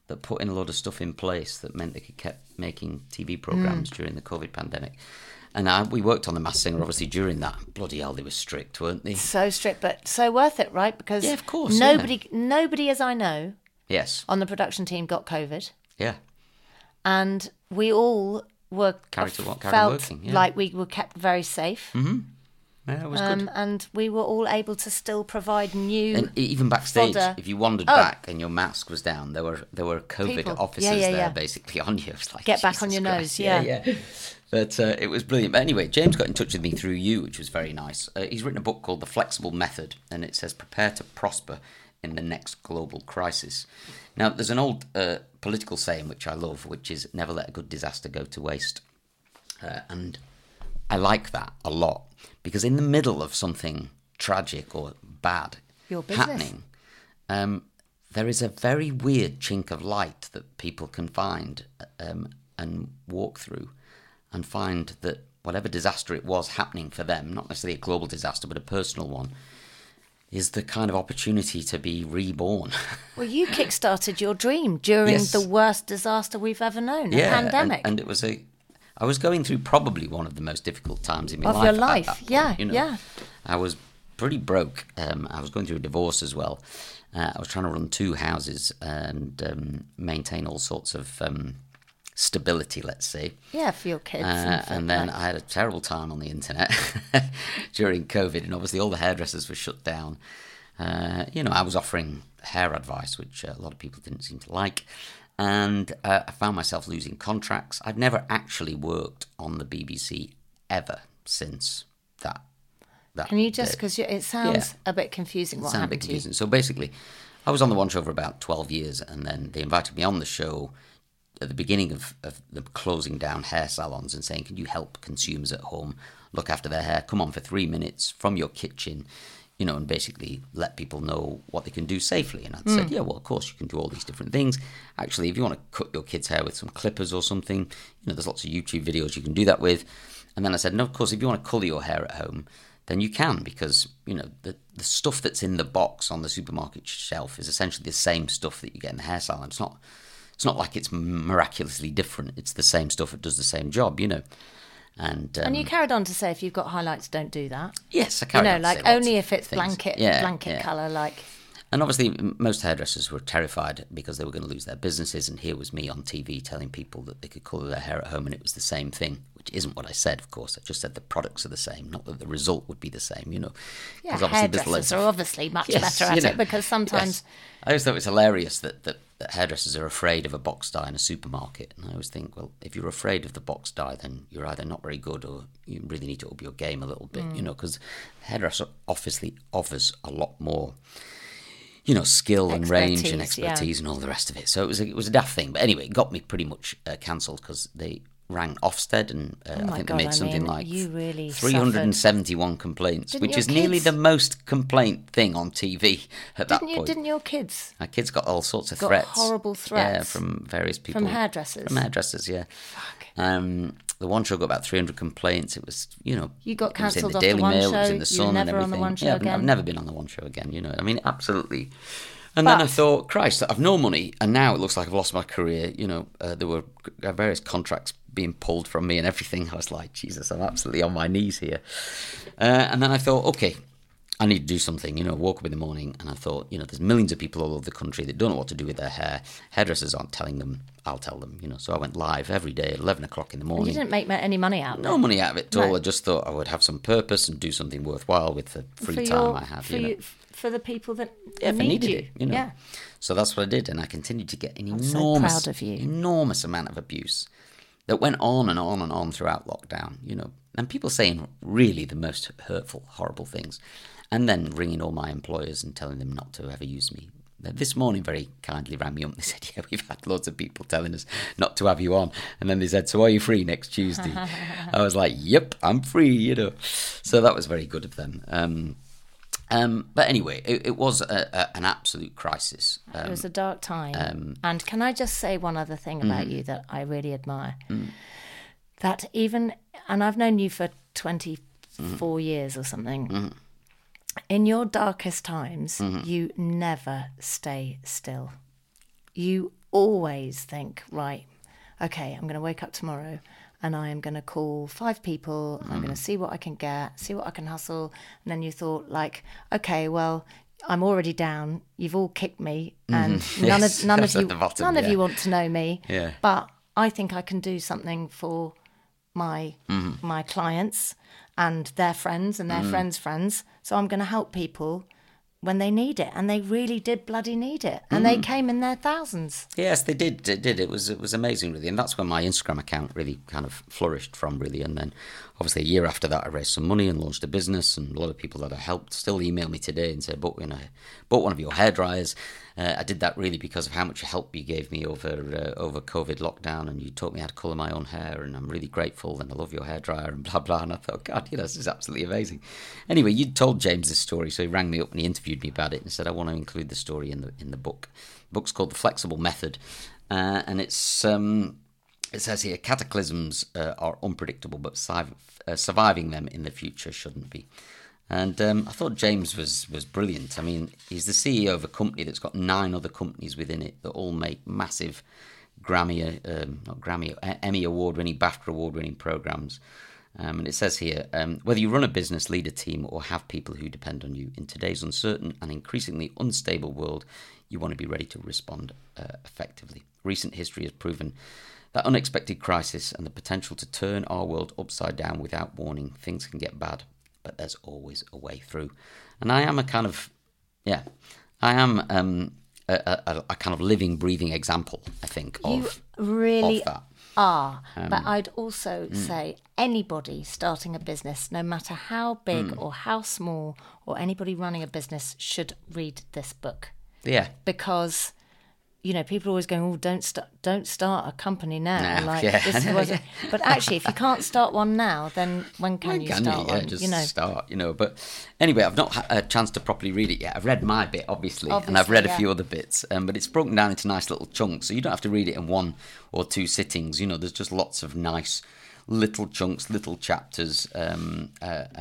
that put in a lot of stuff in place that meant they could keep making TV programmes during the COVID pandemic. And we worked on The Masked Singer, obviously, during that. Bloody hell, they were strict, weren't they?
So strict, but so worth it, right? Because
yeah, of course,
nobody, as I know,
yes,
on the production team got COVID.
Yeah.
And we all were
carried
felt
working, yeah.
like we were kept very safe.
Mm-hmm. Yeah, it was good.
And we were all able to still provide new.
And even backstage,
fodder.
if you wandered back and your mask was down, there were COVID
People.
officers there basically on you. It was like,
get back on
Jesus
your
Christ.
nose, yeah.
Yeah. But it was brilliant. But anyway, James got in touch with me through you, which was very nice. He's written a book called The Flexible Method, and it says, prepare to prosper in the next global crisis. Now, there's an old political saying which I love, which is never let a good disaster go to waste. And I like that a lot, because in the middle of something tragic or bad happening, there is a very weird chink of light that people can find and walk through, and find that whatever disaster it was happening for them, not necessarily a global disaster, but a personal one, is the kind of opportunity to be reborn.
Well, you kickstarted your dream during the worst disaster we've ever known, a pandemic.
And it was I was going through probably one of the most difficult times in my life.
Of your life,
at that point,
yeah,
you know.
yeah.
I was pretty broke. I was going through a divorce as well. I was trying to run 2 houses and maintain all sorts of stability, let's say.
Yeah, for your kids.
And then I had a terrible time on the internet during COVID, and obviously all the hairdressers were shut down. I was offering hair advice, which a lot of people didn't seem to like. And I found myself losing contracts. I've never actually worked on the BBC ever since that.
Can you just, because it sounds a bit confusing what happened to you?
So basically, I was on the One Show for about 12 years, and then they invited me on the show at the beginning of the closing down hair salons and saying, can you help consumers at home look after their hair? Come on for 3 minutes from your kitchen, and basically let people know what they can do safely. And I'd said, yeah, well, of course, you can do all these different things. Actually, if you want to cut your kid's hair with some clippers or something, there's lots of YouTube videos you can do that with. And then I said, no, of course, if you want to colour your hair at home, then you can, because, the stuff that's in the box on the supermarket shelf is essentially the same stuff that you get in the hair salon. It's not like it's miraculously different. It's the same stuff. It does the same job, And
you carried on to say, if you've got highlights, don't do that.
Yes, I carried on to say
only
lots
if it's
of things.
blanket colour, like.
And obviously, most hairdressers were terrified because they were going to lose their businesses. And here was me on TV telling people that they could colour their hair at home, and it was the same thing, which isn't what I said, of course. I just said the products are the same, not that the result would be the same,
Yeah, hairdressers are obviously much better at it, because sometimes...
Yes. I always thought it was hilarious that hairdressers are afraid of a box dye in a supermarket. And I always think, well, if you're afraid of the box dye, then you're either not very good or you really need to up your game a little bit, because hairdresser obviously offers a lot more... skill and range and expertise and all the rest of it. So it was a daft thing. But anyway, it got me pretty much cancelled because they rang Ofsted, and I think they made something like 371 complaints, which is nearly the most complaint thing on TV at that point.
Didn't your kids?
My kids got all sorts of threats.
Horrible threats?
Yeah, from various people.
From hairdressers?
From hairdressers, yeah.
Fuck.
The One Show got about 300 complaints. It was,
You got cancelled off
the
the One
Daily Mail,
Show.
it was in the Sun,
You were
and
never
everything.
on the One Show again?
I've never been on the One Show again, absolutely. And then I thought, Christ, I've no money, and now it looks like I've lost my career. There were various contracts being pulled from me and everything. I was like, Jesus, I'm absolutely on my knees here. And then I thought, okay, I need to do something. Woke up in the morning and I thought, there's millions of people all over the country that don't know what to do with their hair. Hairdressers aren't telling them. I'll tell them. So I went live every day at 11 o'clock in the morning.
You didn't make any money out of it?
No money out of it at all. I just thought I would have some purpose and do something worthwhile with the free time I had.
For the people that
need
you. Yeah.
So that's what I did, and I continued to get an
so proud of you.
enormous amount of abuse that went on and on and on throughout lockdown, and people saying really the most hurtful, horrible things, and then ringing all my employers and telling them not to ever use me. This morning very kindly rang me up and they said, yeah, we've had loads of people telling us not to have you on. And then they said, so are you free next Tuesday? I was like, yep, I'm free, So that was very good of them. But anyway, it was an absolute crisis.
It was a dark time. And can I just say one other thing about you that I really admire? That even, and I've known you for 24 years or something, in your darkest times, you never stay still. You always think, right, okay, I'm going to wake up tomorrow and I am going to call 5 people. I'm going to see what I can get, see what I can hustle. And then you thought, like, okay, well, I'm already down. You've all kicked me, and none of you want to know me.
Yeah.
But I think I can do something for my clients and their friends and their friends' friends. So I'm going to help people when they need it, and they really did bloody need it, and they came in their thousands.
Yes, they did. It was amazing, really, and that's when my Instagram account really kind of flourished from, really. And then, obviously, a year after that, I raised some money and launched a business. And a lot of people that I helped still email me today and say, "Bought one of your hairdryers." I did that really because of how much help you gave me over COVID lockdown, and you taught me how to colour my own hair, and I'm really grateful, and I love your hairdryer, and blah blah. And I thought, God, this is absolutely amazing. Anyway, you told James this story, so he rang me up and he interviewed me about it and said, I want to include the story in the book. The book's called The Flexible Method, and it says here, cataclysms are unpredictable, but surviving them in the future shouldn't be. And I thought James was brilliant. I mean, he's the CEO of a company that's got 9 other companies within it that all make massive Emmy award-winning, BAFTA award-winning programs. And it says here, whether you run a business, lead a team, or have people who depend on you, in today's uncertain and increasingly unstable world, you want to be ready to respond effectively. Recent history has proven that unexpected crisis and the potential to turn our world upside down without warning. Things can get bad, but there's always a way through. And I am a kind of living, breathing example, I think, of that.
But I'd also say anybody starting a business, no matter how big or how small, or anybody running a business, should read this book.
Yeah.
Because, people are always going, "Oh, don't start a company now." But actually, if you can't start one now, then when can you start one?
Start. But anyway, I've not had a chance to properly read it yet. I've read my bit, obviously and I've read a few other bits, but it's broken down into nice little chunks, so you don't have to read it in 1 or 2 sittings. There's just lots of nice little chunks, little chapters, and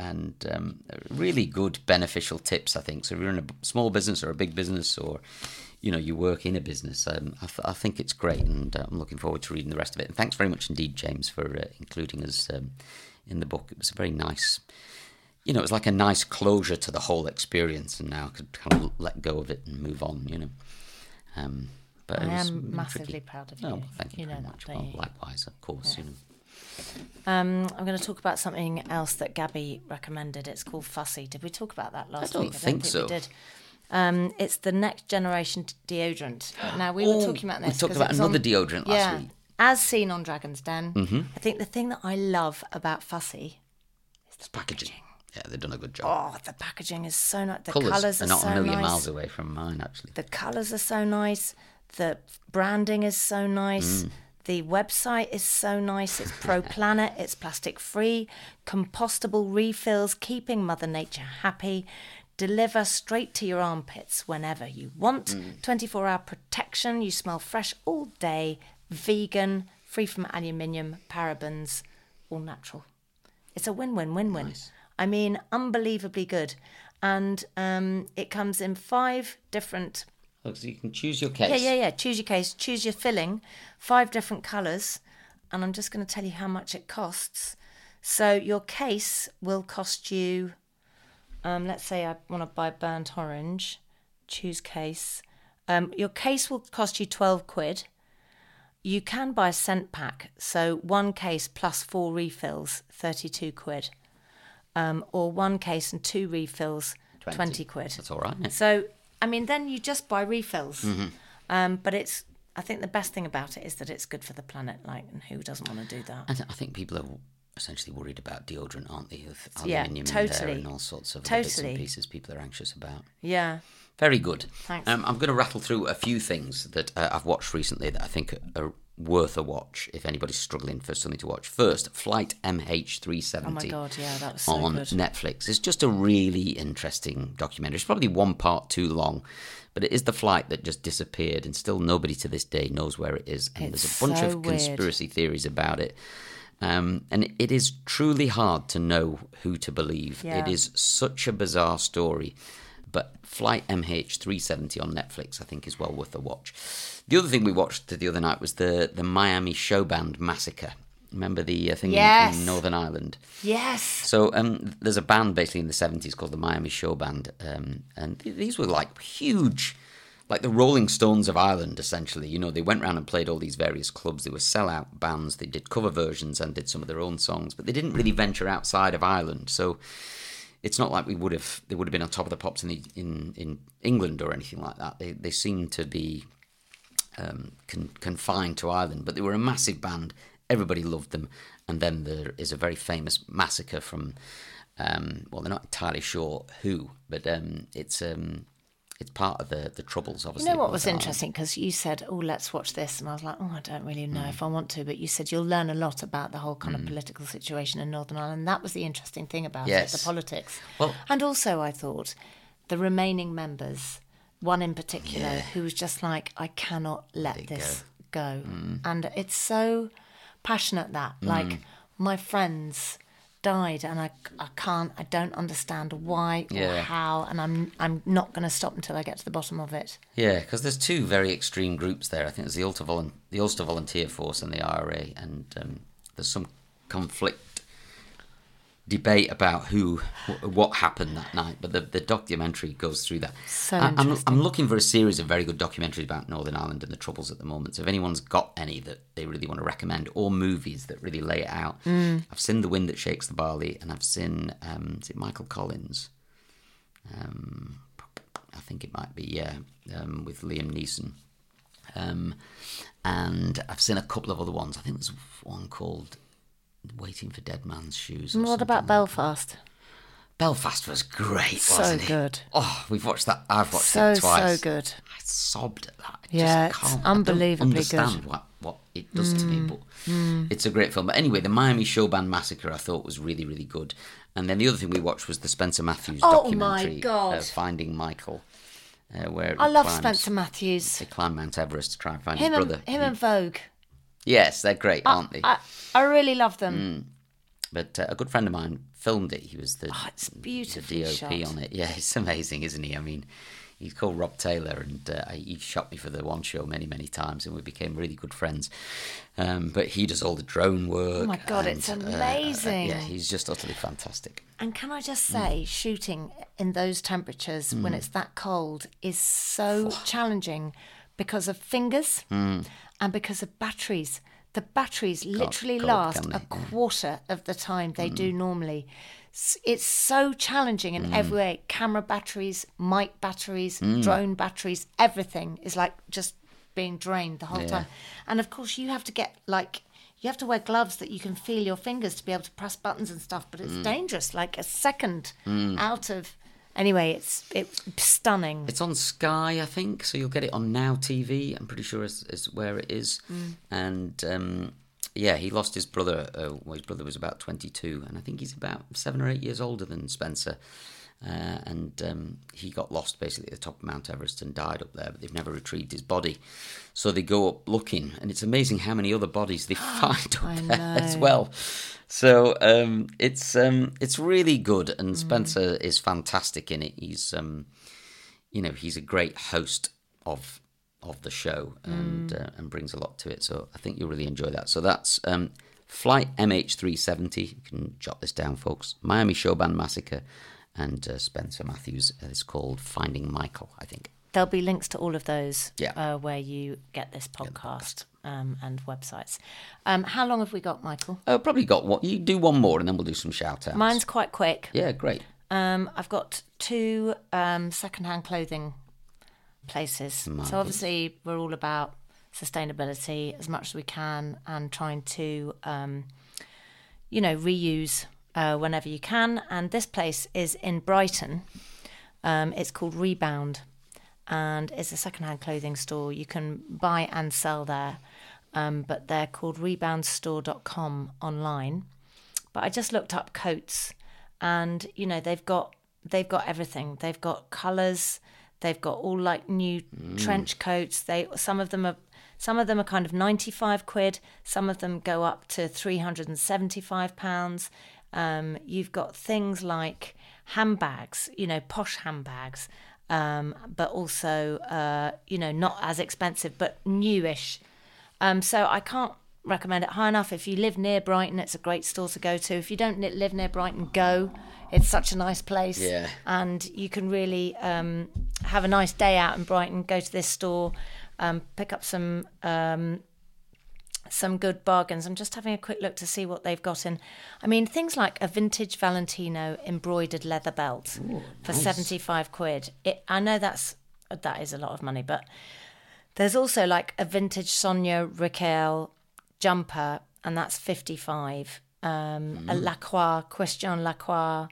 really good, beneficial tips, I think. So if you're in a small business or a big business, or you work in a business, I think it's great, and I'm looking forward to reading the rest of it. And thanks very much indeed, James, for including us in the book. It was a very nice, it was like a nice closure to the whole experience, and now I could kind of let go of it and move on, But
I am massively proud of you.
Oh, thank you very much. Well, likewise, of course,
I'm going to talk about something else that Gabby recommended. It's called Fussy. Did we talk about that last week?
I don't think so.
We did. It's the next generation deodorant. Now, we were talking about this.
We talked about another deodorant last week.
As seen on Dragon's Den. Mm-hmm. I think the thing that I love about Fussy is the packaging.
Yeah, they've done a good job.
Oh, the packaging is so nice. The colours are so nice. They're not a million miles
away from mine, actually.
The colours are so nice. The branding is so nice. The website is so nice. It's pro-planet. It's plastic-free. Compostable refills, keeping Mother Nature happy. Deliver straight to your armpits whenever you want. 24-hour protection. You smell fresh all day. Vegan, free from aluminium, parabens, all natural. It's a win-win-win-win. Nice. I mean, unbelievably good. And it comes in 5 different...
Look, so you can choose your case.
Yeah. Choose your case. Choose your filling. 5 different colours. And I'm just going to tell you how much it costs. So your case will cost you... let's say I want to buy burnt orange. Choose case. Your case will cost you £12. You can buy a scent pack. So 1 case plus 4 refills, £32. Or 1 case and 2 refills, £20.
That's all right. Yeah.
So, I mean, then you just buy refills. Mm-hmm. But I think the best thing about it is that it's good for the planet. and who doesn't want to do that?
I think people are essentially worried about deodorant, aren't they? With aluminium in there and all sorts of bits and pieces people are anxious about.
Yeah.
Very good.
Thanks.
I'm going to rattle through a few things that I've watched recently that I think are worth a watch if anybody's struggling for something to watch. First, Flight MH370.
Oh my God, yeah, that was so
on
good.
Netflix. It's just a really interesting documentary. It's probably 1 part too long, but it is the flight that just disappeared, and still nobody to this day knows where it is. And there's a bunch of conspiracy theories about it. And it is truly hard to know who to believe. Yeah. It is such a bizarre story. But Flight MH370 on Netflix, I think, is well worth a watch. The other thing we watched the other night was the Miami Show Band Massacre. Remember the thing in Northern Ireland?
Yes.
So there's a band basically in the 70s called the Miami Show Band. And these were like huge, like the Rolling Stones of Ireland, essentially. You know, they went around and played all these various clubs. They were sellout bands. They did cover versions and did some of their own songs. But they didn't really venture outside of Ireland. So it's not like they would have been on top of the pops in England or anything like that. They seemed to be confined to Ireland. But they were a massive band. Everybody loved them. And then there is a very famous massacre from, well, they're not entirely sure who, but it's part of the Troubles, obviously.
You know what was interesting? Because you said, oh, let's watch this. And I was like, oh, I don't really know if I want to. But you said you'll learn a lot about the whole kind of political situation in Northern Ireland. That was the interesting thing about it, the politics.
Well,
and also, I thought, the remaining members, one in particular, who was just like, I cannot let this go. And it's so passionate that, like, my friends died and I don't understand why or how, and I'm not going to stop until I get to the bottom of it.
Yeah, because there's two very extreme groups there. I think there's the Ulster Volunteer Force and the IRA, and there's some debate about what happened that night, but the documentary goes through that.
So interesting.
I'm looking for a series of very good documentaries about Northern Ireland and the Troubles at the moment, so if anyone's got any that they really want to recommend, or movies that really lay it out. I've seen The Wind That Shakes the Barley, and I've seen is it Michael Collins? I think it might be, with Liam Neeson. And I've seen a couple of other ones. I think there's one called Waiting for Dead Man's Shoes.
And what about Belfast?
Belfast was great,
so
wasn't it?
Good.
Oh, we've watched that. I've watched it twice.
So good.
I sobbed at that.
It's unbelievably good.
I don't understand what it does to me, but it's a great film. But anyway, the Miami Show Band Massacre I thought was really, really good. And then the other thing we watched was the Spencer Matthews documentary,
my God.
Finding Michael. Where
I love Spencer Matthews.
They climb Mount Everest to try and find his brother.
Him and Vogue.
Yes, they're great, aren't they?
I really love them.
But a good friend of mine filmed it. He was the
beautifully
DOP
shot.
on it. Yeah, it's amazing, isn't he? I mean, he's called Rob Taylor, and he shot me for the One Show many, many times, and we became really good friends. But he does all the drone work.
Oh my God, it's amazing.
Yeah, he's just utterly fantastic.
And can I just say, shooting in those temperatures when it's that cold is so challenging because of fingers and because of batteries. The batteries literally last a quarter of the time they do normally. It's so challenging in every way. Camera batteries, mic batteries, drone batteries, everything is like just being drained the whole time. And of course you have to you have to wear gloves that you can feel your fingers to be able to press buttons and stuff, but it's dangerous, like a second out of... Anyway, it's stunning.
It's on Sky, I think, so you'll get it on Now TV. I'm pretty sure is where it is. And he lost his brother. His brother was about 22, and I think he's about 7 or 8 years older than Spencer. And he got lost basically at the top of Mount Everest and died up there, but they've never retrieved his body. So they go up looking, and it's amazing how many other bodies they find up there as well. So it's really good, and Spencer is fantastic in it. He's he's a great host of the show and brings a lot to it. So I think you'll really enjoy that. So that's Flight MH370. You can jot this down, folks. Miami Show Band Massacre, and Spencer Matthews. It's called Finding Michael, I think.
There'll be links to all of those where you get this podcast and websites. How long have we got, Michael?
Probably got one. You do one more and then we'll do some shout-outs.
Mine's quite quick.
Yeah, great.
I've got 2 second-hand clothing places.
Marvelous.
So obviously we're all about sustainability as much as we can and trying to, reuse whenever you can. And this place is in Brighton. It's called Rebound. And it's a second-hand clothing store. You can buy and sell there, but they're called reboundstore.com online. But I just looked up coats, and they've got everything. They've got colours. They've got all like new trench coats. Some of them are kind of £95. Some of them go up to £375. You've got things like handbags, posh handbags, but also, not as expensive, but newish. So I can't recommend it high enough. If you live near Brighton, it's a great store to go to. If you don't live near Brighton, go. It's such a nice place.
Yeah.
And you can really have a nice day out in Brighton, go to this store, pick up some good bargains. I'm just having a quick look to see what they've got in. I mean, things like a vintage Valentino embroidered leather belt for
nice.
75 quid. I know that is a lot of money, but there's also like a vintage Sonia Rykiel jumper, and that's 55. A Lacroix, Question Lacroix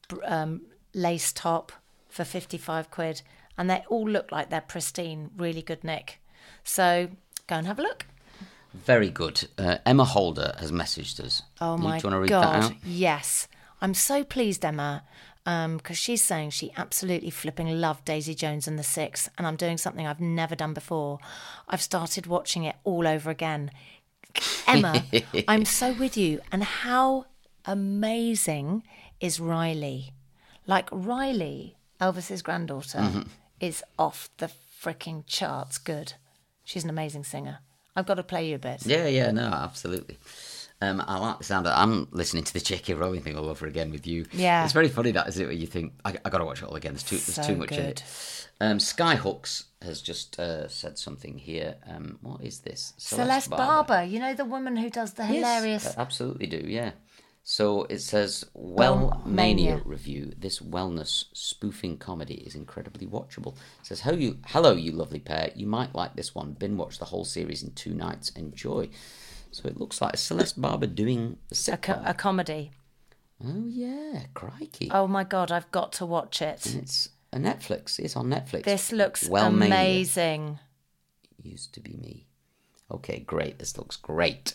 lace top for 55 quid. And they all look like they're pristine, really good nick. So go and have a look.
Very good. Emma Holder has messaged us.
Oh
Do you
my
want to read
God,
that out?
yes. I'm so pleased, Emma, because she's saying she absolutely flipping loved Daisy Jones and the Six, and I'm doing something I've never done before. I've started watching it all over again. Emma, I'm so with you. And how amazing is Riley? Like, Riley, Elvis's granddaughter, is off the freaking charts good. She's an amazing singer. I've got to play you a bit.
Yeah, no, absolutely. I like the sound of I'm listening to the J.K. Rowling thing all over again with you.
Yeah.
It's very funny, that, isn't it, when you think, I got to watch it all again. There's too much in it. Skyhooks has just said something here. What is this?
Celeste Barber. You know, the woman who does the hilarious...
Yes, I absolutely do, yeah. So it says,
Mania.
Wellmania review. This wellness spoofing comedy is incredibly watchable. It says, hello, you lovely pair. You might like this one. Binge watch the whole series in 2 nights. Enjoy. So it looks like Celeste Barber doing a sitcom.
a comedy.
Oh, yeah. Crikey.
Oh, my God, I've got to watch it.
And it's a Netflix. It's on Netflix.
This looks
Wellmania.
amazing.
Used to be me. Okay, great. This looks great.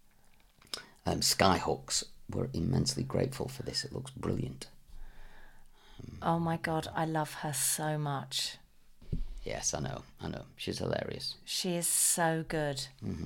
Skyhooks. We're immensely grateful for this. It looks brilliant.
Oh my God, I love her so much.
Yes, I know. She's hilarious.
She is so good.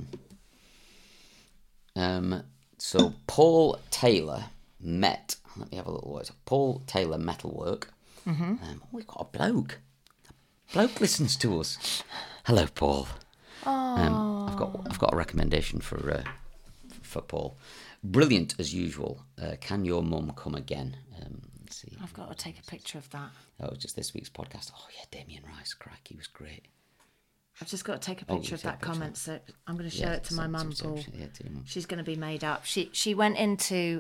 So Paul Taylor met. Let me have a little word. Paul Taylor Metalwork. We've got a bloke. A bloke listens to us. Hello, Paul. I've got a recommendation for Paul. Brilliant as usual. Can your mum come again? Let's see.
I've got to take a picture of that.
Oh, just this week's podcast. Oh yeah, Damien Rice. Crikey, he was great.
I've just got to take a picture of that comment. So I'm going to show it to my mum, Paul.
Yeah, to your mum.
She's going to be made up. She went into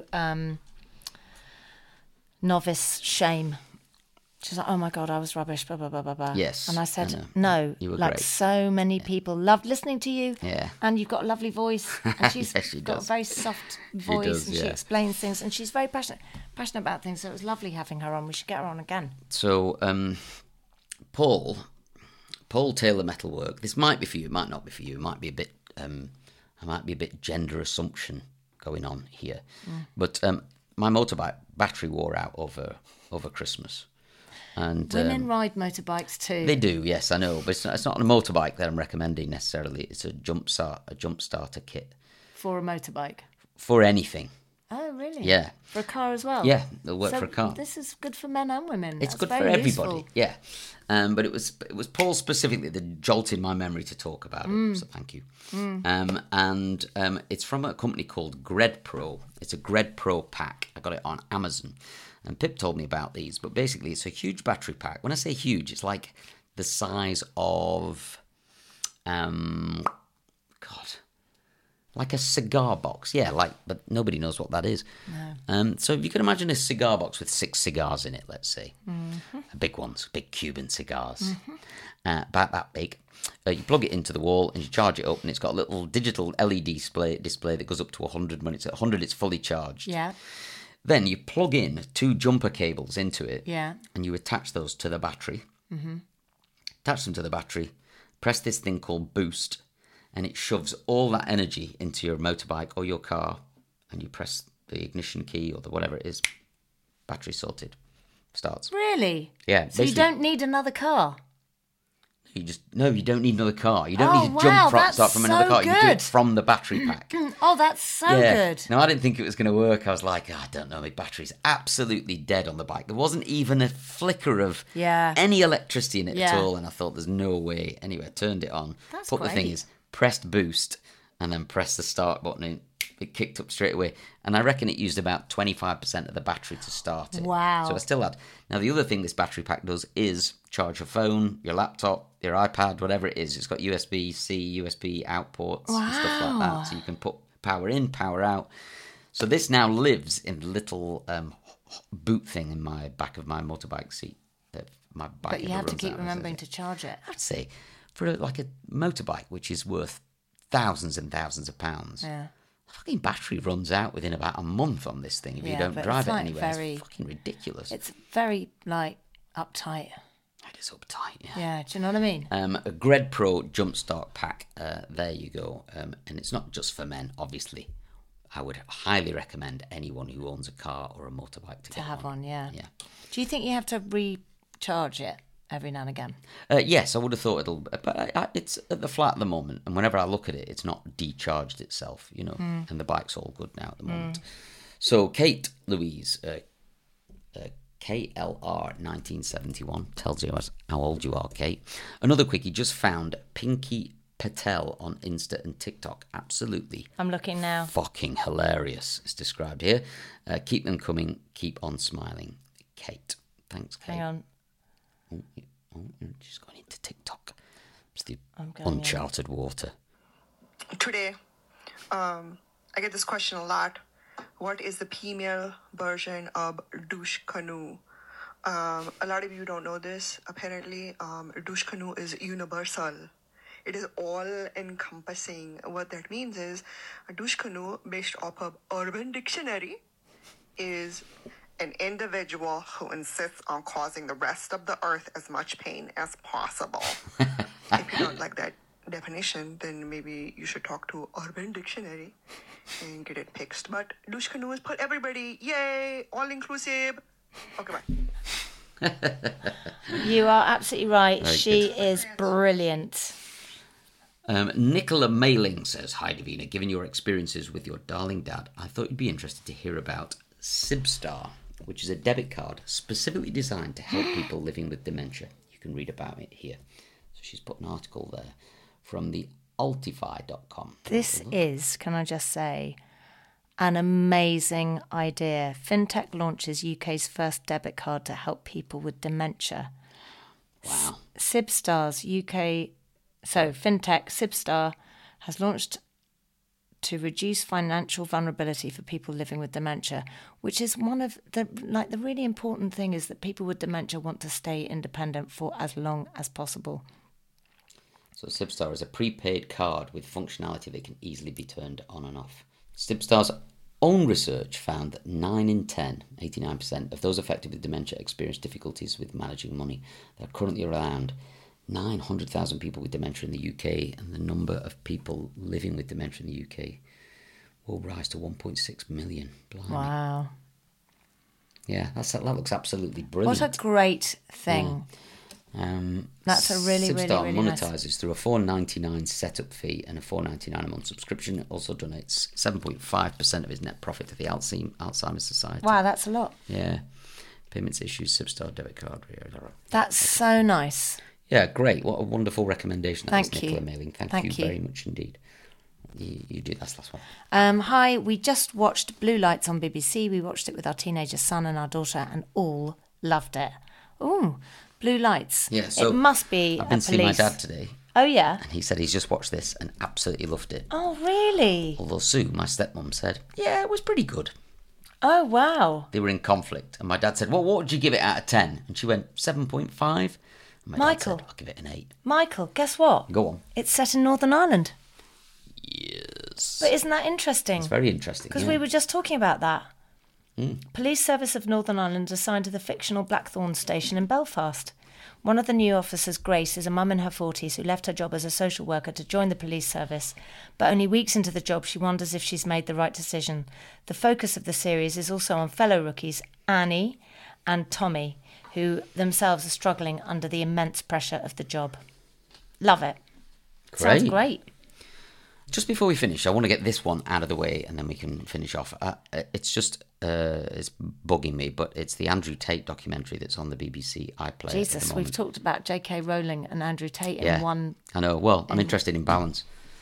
novice shame. She's like, oh my God, I was rubbish, blah, blah, blah, blah, blah.
Yes,
And I said,
I know.
no,
You were
like
great.
so many people loved listening to you.
Yeah.
And you've got a lovely voice. And she's
Yes, she
got
does.
a very soft voice.
does,
and she
yeah.
explains things. And she's very passionate about things. So it was lovely having her on. We should get her on again.
So, Paul Taylor Metalwork. This might be for you. It might not be for you. It might be a bit. Might be a bit gender assumption going on here. But my motorbike battery wore out over Christmas, and
Women ride motorbikes too.
they do. Yes, I know. But it's not a motorbike that I'm recommending necessarily. It's a jump starter kit
For a motorbike.
for anything.
Oh, really?
Yeah.
For a car as well?
Yeah, they'll work
So
for a car.
This is good for men and women.
It's
That's
good for
very
everybody.
useful.
Yeah. But it was Paul specifically that jolted my memory to talk about it. So thank you. And it's from a company called GredPro. It's a GredPro pack. I got it on Amazon. And Pip told me about these. But basically, it's a huge battery pack. When I say huge, it's like the size of, like a cigar box. Yeah, but nobody knows what that is. No. So if you can imagine a cigar box with 6 cigars in it, let's say. Big ones, big Cuban cigars. About that big. You plug it into the wall and you charge it up, and it's got a little digital LED display that goes up to 100. When it's at 100, it's fully charged.
Yeah.
Then you plug in 2 jumper cables into it.
Yeah.
And you attach those to the battery. Attach them to the battery. Press this thing called Boost. And it shoves all that energy into your motorbike or your car, and you press the ignition key or the whatever it is. Battery sorted. Starts.
Really?
Yeah.
So you
basically-
don't need another car?
You don't need another car. You don't
Oh,
need to
wow,
jump
that's
start from another
so
car. You do
good.
it from the battery pack.
Oh, that's so good.
No, I didn't think it was going to work. I was like, I don't know, my battery's absolutely dead on the bike. There wasn't even a flicker of any electricity in it at all, and I thought there's no way. Anyway, I turned it on.
That's
The thing
great.
is, pressed boost, and then pressed the start button, and it kicked up straight away. And I reckon it used about 25% of the battery to start it.
Wow.
So I still had. Now, the other thing this battery pack does is charge your phone, your laptop, your iPad, whatever it is. It's got USB-C, USB out ports and stuff like that. So you can put power in, power out. So this now lives in the little boot thing in my back of my motorbike seat. That my bike
But you
never
have to
runs
keep
out.
remembering to charge it.
I'd say for like a motorbike, which is worth thousands and thousands of pounds.
Yeah.
Fucking battery runs out within about a month on this thing if you
Yeah,
don't
but
drive
it's
it
like
anywhere.
very-
It's fucking ridiculous.
It's very, like, uptight.
It is uptight, yeah.
Yeah, do you know what I mean?
A Gred Pro Jumpstart Pack, there you go. And it's not just for men, obviously. I would highly recommend anyone who owns a car or a motorbike to
To
get
have one, yeah.
Yeah.
Do you think you have to recharge it every now and again?
Yes, I would have thought it'll... But it's at the flat at the moment, and whenever I look at it, it's not decharged itself, you know, and the bike's all good now at the moment. So Kate Louise, KLR 1971, tells you how old you are, Kate. Another quickie, just found Pinky Patel on Insta and TikTok. Absolutely
I'm looking now.
fucking hilarious. It's described here. Keep them coming. Keep on smiling. Kate. Thanks, Kate.
Hang on.
She's gone into TikTok. It's the
I'm going in.
uncharted water.
Today, I get this question a lot. What is the female version of douche canoe? A lot of you don't know this. Apparently, douche canoe is universal. It is all-encompassing. What that means is a douche canoe, based off of Urban Dictionary, is an individual who insists on causing the rest of the earth as much pain as possible. If you don't like that definition, then maybe you should talk to Urban Dictionary and get it fixed. But douche canoe is put everybody. Yay! All inclusive. Okay, bye.
You are absolutely right.
Very
She
good.
is brilliant.
Nicola Mailing says, Hi Davina, given your experiences with your darling dad, I thought you'd be interested to hear about Sibstar, which is a debit card specifically designed to help people living with dementia. You can read about it here. So she's put an article there from the altify.com.
This is, can I just say, an amazing idea. FinTech launches UK's first debit card to help people with dementia.
Wow.
Sibstar's UK... So, FinTech Sibstar has launched to reduce financial vulnerability for people living with dementia, which is one of the really important thing is that people with dementia want to stay independent for as long as possible.
So Sibstar is a prepaid card with functionality that can easily be turned on and off. Sibstar's own research found that 9 in 10, 89%, of those affected with dementia experience difficulties with managing money. There are currently around 900,000 people with dementia in the UK, and the number of people living with dementia in the UK will rise to 1.6 million. Blimey.
Wow.
Yeah, that looks absolutely brilliant.
What a great thing. That's a really, really,
Sibstar
really nice...
monetises through a $4.99 setup fee and a $4.99 a month subscription. It also donates 7.5% of its net profit to the Alzheimer's Society.
Wow, that's a lot.
Yeah. Payments issues, Sibstar debit card.
That's so nice.
Yeah, great. What a wonderful recommendation.
Thank
That was
you.
Nicola Mailing. Thank you very much indeed. You do. That's the last one.
Hi, we just watched Blue Lights on BBC. We watched it with our teenager son and our daughter and all loved it. Ooh, Blue Lights.
Yeah, so
it must be
I've been
a
seeing my
police...
dad today,
Oh, yeah?
and he said he's just watched this and absolutely loved it.
Oh, really?
Although Sue, my stepmom, said, yeah, it was pretty good.
Oh, wow.
They were in conflict, and my dad said, well, what would you give it out of 10? And she went, 7.5. And my
Michael.
dad said, I'll give it an 8.
Michael, guess what?
Go on.
It's set in Northern Ireland.
Yes.
But isn't that interesting?
It's very interesting.
Because
yeah.
we were just talking about that. Police Service of Northern Ireland assigned to the fictional Blackthorn station in Belfast. One of the new officers, Grace, is a mum in her 40s who left her job as a social worker to join the police service. But only weeks into the job, she wonders if she's made the right decision. The focus of the series is also on fellow rookies, Annie and Tommy, who themselves are struggling under the immense pressure of the job. Love it. Sounds great.
Just before we finish, I want to get this one out of the way, and then we can finish off. It's just it's bugging me, but it's the Andrew Tate documentary that's on the BBC iPlayer.
Jesus, we've talked about J.K. Rowling and Andrew Tate in one.
I know. Well, I'm interested in balance.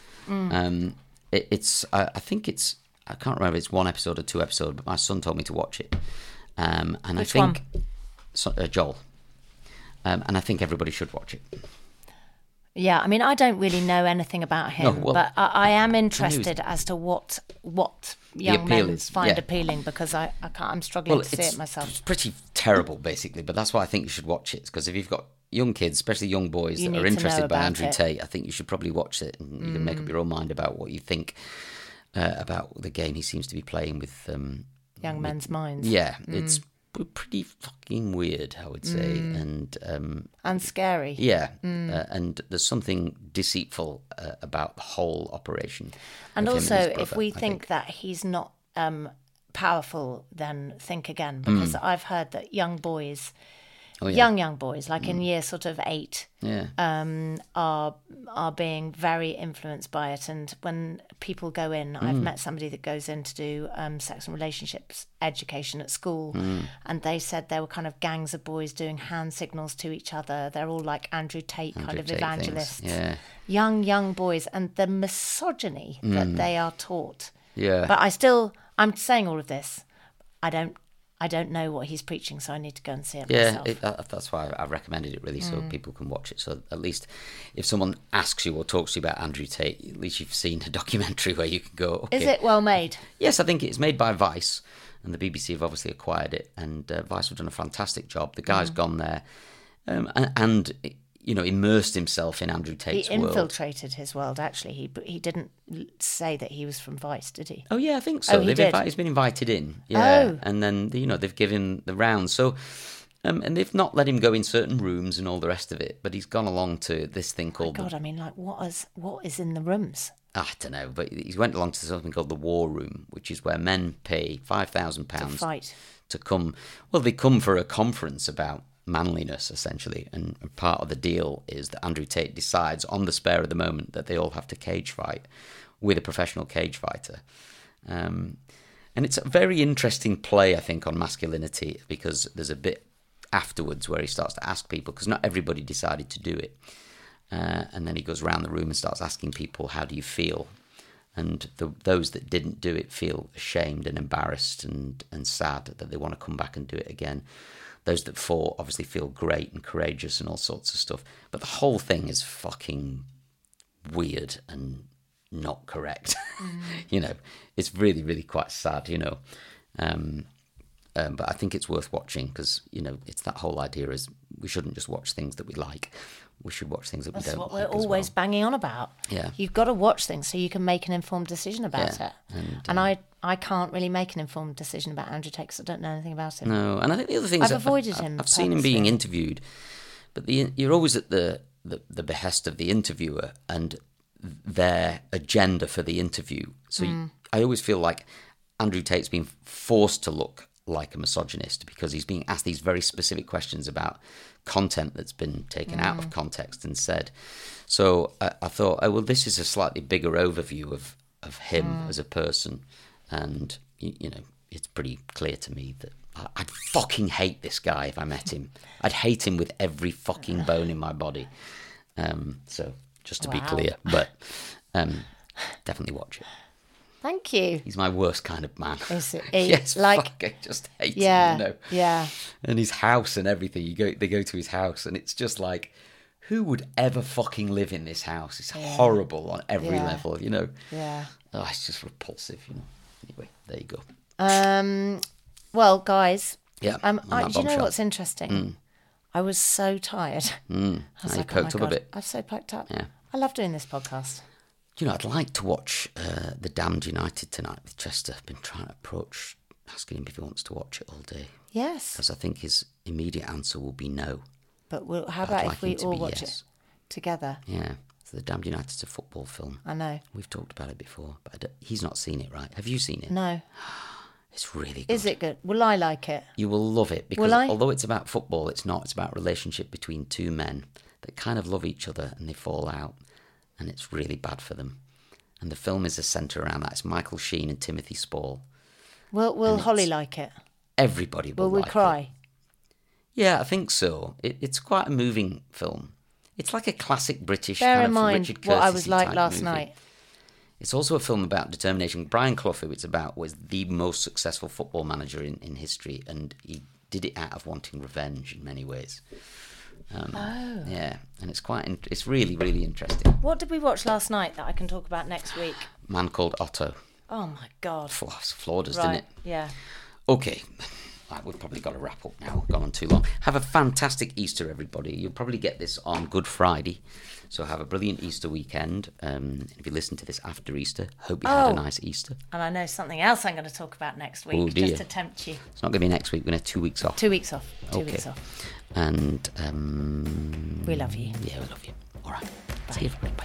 It's I think it's, I can't remember if it's 1 episode or 2 episodes, but my son told me to watch it. And
Which
I think
one?
Joel. And I think everybody should watch it.
Yeah, I mean, I don't really know anything about him, but I am interested as to what young men find appealing, because I'm struggling to see it myself.
It's pretty terrible, basically, but that's why I think you should watch it, because if you've got young kids, especially young boys that are interested by Andrew Tate, I think you should probably watch it, and you can make up your own mind about what you think about the game he seems to be playing with
young men's minds.
Yeah, it's pretty fucking weird, I would say, and
scary.
Yeah, and there's something deceitful about the whole operation.
And also, if we think that he's not powerful, then think again, because I've heard that young boys, young boys, like in year sort of 8, are being very influenced by it. And when people go in, I've met somebody that goes in to do sex and relationships education at school, and they said there were kind of gangs of boys doing hand signals to each other. They're all like Andrew Tate kind of evangelists. Yeah. Young boys, and the misogyny that they are taught. Yeah. But I'm saying all of this, I don't know what he's preaching, so I need to go and see it myself.
Yeah, that's why I recommended it, really, so people can watch it. So at least if someone asks you or talks to you about Andrew Tate, at least you've seen a documentary where you can go, okay.
Is it well made?
Yes, I think it's made by Vice, and the BBC have obviously acquired it, and Vice have done a fantastic job. The guy's gone there and immersed himself in Andrew Tate's world.
He infiltrated his world, actually. He didn't say that he was from Vice, did he?
Oh, yeah, I think so. He's been invited in. Yeah. And then, they've given the rounds. So, and they've not let him go in certain rooms and all the rest of it, but he's gone along to this thing called...
God, I mean, like, what is in the rooms?
I don't know, but he went along to something called the War Room, which is where men pay £5,000
to fight.
To come... Well, they come for a conference about manliness, essentially, and part of the deal is that Andrew Tate decides on the spur of the moment that they all have to cage fight with a professional cage fighter, and it's a very interesting play, I think, on masculinity, because there's a bit afterwards where he starts to ask people, because not everybody decided to do it, and then he goes around the room and starts asking people, how do you feel? And those that didn't do it feel ashamed and embarrassed and sad that they want to come back and do it again. Those that fought obviously feel great and courageous and all sorts of stuff. But the whole thing is fucking weird and not correct. It's really, really quite sad, But I think it's worth watching because, it's that whole idea is we shouldn't just watch things that we like. We should watch things that we don't like.
That's what we're always banging on about.
Yeah.
You've got to watch things so you can make an informed decision about it. And I can't really make an informed decision about Andrew Tate because I don't know anything about him.
No, and I think the other thing is...
I've avoided him.
I've seen him being interviewed, but you're always at the behest of the interviewer and their agenda for the interview. So I always feel like Andrew Tate's been forced to look like a misogynist because he's being asked these very specific questions about content that's been taken out of context and said. So I thought, this is a slightly bigger overview of him as a person, and it's pretty clear to me that I'd fucking hate this guy if I met him. I'd hate him with every fucking bone in my body. So just to be clear, but definitely watch it.
Thank you.
He's my worst kind of man.
Is it?
Yes, I just hate him.
Yeah.
And his house and everything. They go to his house, and it's just like, who would ever fucking live in this house? It's horrible on every level,
Yeah.
Oh, it's just repulsive, Anyway, there you go.
Well, guys.
Yeah.
Do you know what's interesting? I was so tired. I was like,
poked up a bit.
I'm so poked up.
Yeah.
I love doing this podcast.
I'd like to watch The Damned United tonight with Chester. I've been trying to approach, asking him if he wants to watch it all day.
Yes.
Because I think his immediate answer will be no.
But how about if we all watch it together?
Yeah. So The Damned United's a football film.
I know.
We've talked about it before, but he's not seen it, right? Have you seen it?
No.
It's really good.
Is it good? Will I like it?
You will love it because although it's about football, it's not. It's about relationship between two men. that kind of love each other and they fall out, and it's really bad for them. And the film is a centre around that. It's Michael Sheen and Timothy Spall.
Will Holly like it?
Everybody will
Will we
like
cry?
it. Yeah, I think so. It's quite a moving film. It's like a classic British
Bear
kind
in
of
mind
Richard
what I
Curtis
was like
type
last
movie.
night.
It's also a film about determination. Brian Clough, who it's about, was the most successful football manager in history, and he did it out of wanting revenge in many ways. Yeah, and it's really, really interesting.
What did we watch last night that I can talk about next week?
Man Called Otto.
Oh my God.
Floored us,
Right,
didn't it?
yeah.
Okay, right, we've probably got to wrap up now. We've gone on too long. Have a fantastic Easter, everybody. You'll probably get this on Good Friday, so have a brilliant Easter weekend. If you listen to this after Easter, hope you had a nice Easter.
And I know something else I'm going to talk about next week,
Oh, do
just
you?
to tempt you.
It's not going to be next week. We're going to have 2 weeks off.
2 weeks off. Two
Okay.
weeks off.
And
We love you.
yeah, we love you. All right. See you, everybody. Bye.